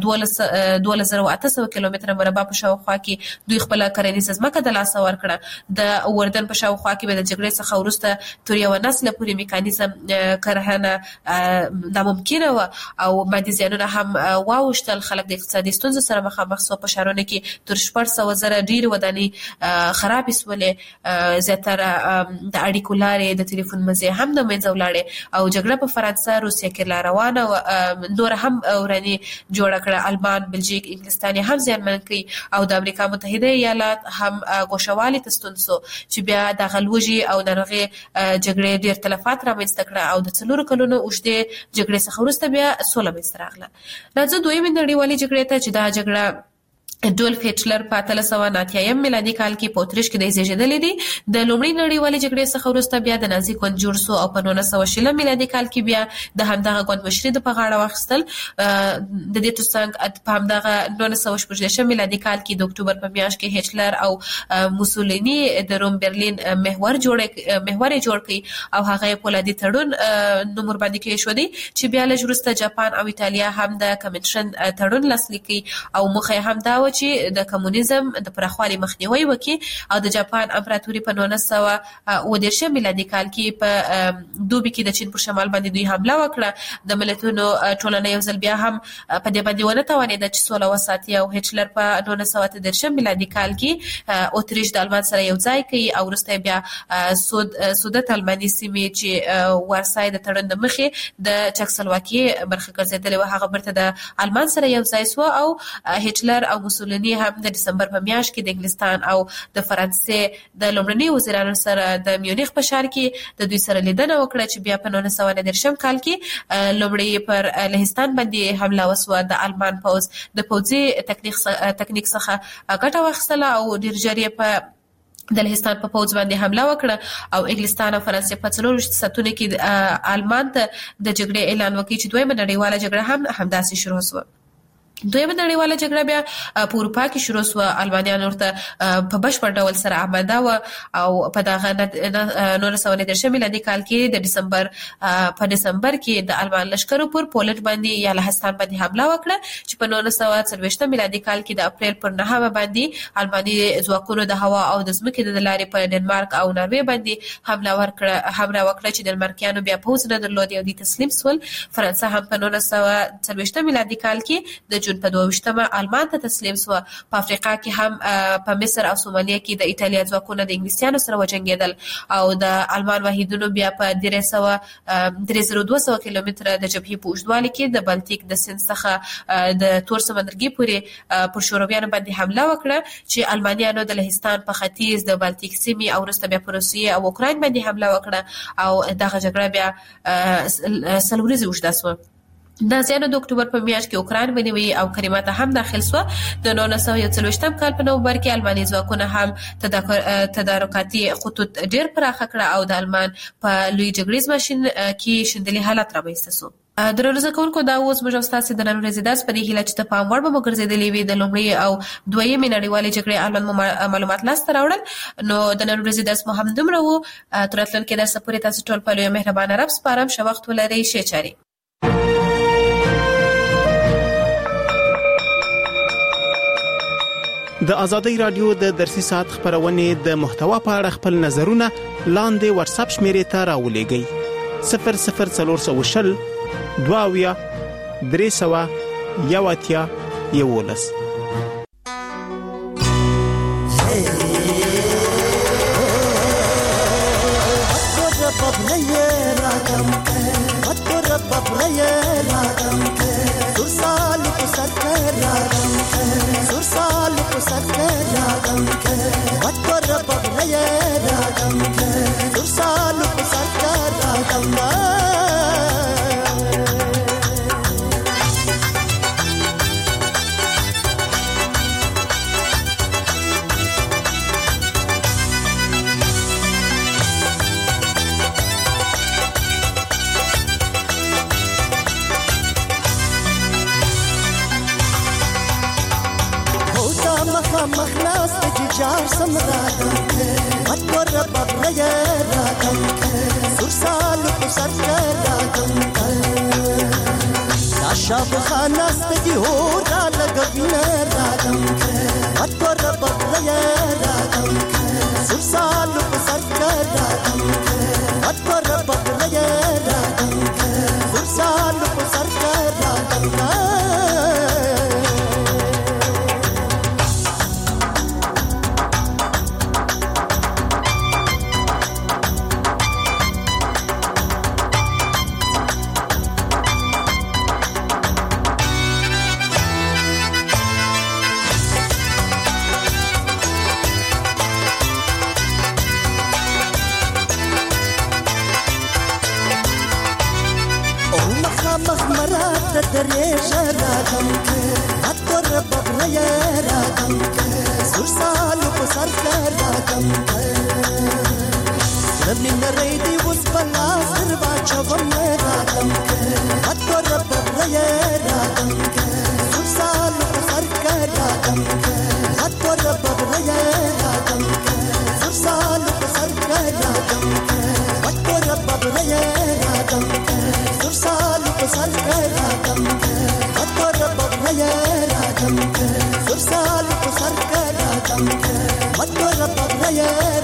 12,800 کیلومتره مربع په شاوخوا کې دوی خپل کرنیزه ځمکه د لاسه ورکړه. د اردن په شاوخوا کې د جګړې څخه وروسته تر یو نسل پورې میکانیزم کرهنه ناممکنه و او مادي زیانونه هم واوښتل. خلک د اقتصادي ستونزو سره مخامخ شو. په ښارونو کې تر 400,000 ډېرې ودانۍ خرابې سولې، زیاتره د اړیکو لارې د ټلیفون مزې هم د منځه ولاړې او جګړه په فرانسه، روسیه کې لا روانه و. نور هم وراني جوړه کړه. آلمان، بلژیک، انګلستان هم زیانمن کړي او د امریکا متحده ایالات هم ګوښوالي ته ستون شو چې بیا د غلوژي او ناروغي جګړې ډېر تلفات رامنځته کړه او د 4 کلونو اوږدې جګړې څخه وروسته بیا سوله منځته راغله. راځو دویمې نړیوالې جګړې ته چې دا جګړه ډولف هټلر په 1890 میلادي کال کې په اتریش کې د زیږیدلې دي. د لومړۍ نړیوالې جګړې څخه وروسته بیا د نازي ګوند جوړ شو او په 1920 میلادي کال کې بیا د همدغه ګوند مشري په غاړه واخیستل. د دې ترڅنګ په همدغه 1918 میلادي کال کې د اکتوبر په میاشت کې هټلر او موسولینی د روم برلین محور جوړ کړ او هغه پولادي تړون نومور باندې کې شو دي چې بیا لږ وروسته جاپان او ایتالیا هم د کمنشن تړون لاسلیک کړ او مخه هم دا چې د کمونیزم د پراخوالي مخنیوي وکړي او د جاپان امپراتوري په 1919 میلادي کال کې په دوبي کې د چین پر شمال باندې دوی حمله وکړه. د ملتونو ټولنه یو ځل بیا هم په دې باندې ونه توانېده چې سوله وساتي او هټلر په 1913 میلادي کال کې اتریش د آلمان سره یو ځای کړي او وروسته بیا سودت آلماني سیمې چې وارسای د تړون د مخې د چکسلواکي برخه ګرځېدلې و هغه برته د آلمان سره یو ځای شو او هټلر او موسولینی هم د دسمبر په میاشت کې د انګلستان او د فرانسې د لومړني وزیرانو سره د میونخ په ښار کې د دوی سره لیدنه وکړه چې بیا په 1919 کال کې لومړی پر لهستان باندې حمله وسوه. د آلمان پوځ د پوځي تکنیک څخه ګټه واخیستله او ډېر ژر یې په د لهستان په پوځ باندې حمله وکړه او انګلستان او فرانسې په 4 ساعتونو کې آلمان ته د جګړې اعلان وکړ چې دویمه نړیواله جګړه هم همداسې شروع شوه. دویمه نړیواله جګړه بیا په اروپا کې شروع شوه. آلمانیان ورته په بشپړ ډول سره آماده و او په دغه 1919 میلادي کال کې د دسمبر کې د آلمان لښکرو پر پولند باندې یا لهستان باندې حمله وکړه چې په 1940 میلادي کال کې د اپریل پر 9 باندې آلماني ځواکونو د هوا او د ځمکې د لارې په ډنمارک او ناروې باندې حمله وکړه چې ډنمارکیانو بیا پوځ نه درلود او دوی تسلیم شول. فرانسه هم په 1940 میلادي کال کې د په 22 آلمان ته تسلیم شو. په افریقا کې هم په مصر او سومالیا کې د ایتالیا ځواکونه د انګلیسیانو سره وجنګېدل او د آلمان واحدونو بیا په 3200 کیلومتره د جبهې په اوږدوالي کې د بالتیک د سیند څخه د تور سمندرګي پورې پر شورویانو باندې حمله وکړه چې آلمانیانو د لهستان په ختیځ د بالتیک سیمې او وروسته بیا په روسیې او اوکراین باندې حمله وکړه او دغه جګړه بیا 3 ورځې اوږده شوه. نازیانو د اکتوبر په میاشت کې اوکراین ونیوي او کریمیا ته هم داخل شو. د 1940 کال په نومبر کې آلماني ځواکونه هم تدارکاتي خطوط ډېر پراخه کړه او د آلمان په لوی جګړیز ماشین کې شندلي حالت رامنځته شو. درنو زده کوونکو دا اوس موږ ستاسو د نن ورځې درس په دې هیله چې ته پام وړ به مو ګرځېدلې وي د لومړۍ او دویمې نړیوالې جګړې اړوند معلومات لاسته راوړل. نو د نن ورځې درس مو هم دومره و. تر راتلونکي درسه پورې تاسو ټول په لوی مهربانه رب سپارم. ښه وخت ولرئ. ښې چارې. د ازادۍ رادیو د درسي ساعت خبرونه د محتوا په اړه خپل نظرونه لاندې واتس اپ شمیرې ته راولېږئ 00420 2 3 یواتیا یولس. ناس ته جار سم راکم مت ور بغریا راکم سر سال په سر راکم شاب خاناس ته هو را لګوین راکم مت ور بغریا راکم سر سال په سر راکم مت ور بغریا راکم سر سال په سر راکم درې شراکم اتور بغریا راکم سر سال په سر راکم زمين ريدي وسبلا سربا چوم راکم اتور بغریا راکم سر سال په سر راکم اتور بغریا راکم سر سال په سر راکم اتور بغریا راکم سر سال په سر راکم اتور بغریا راکم سر سال په سر راکم اتور بغریا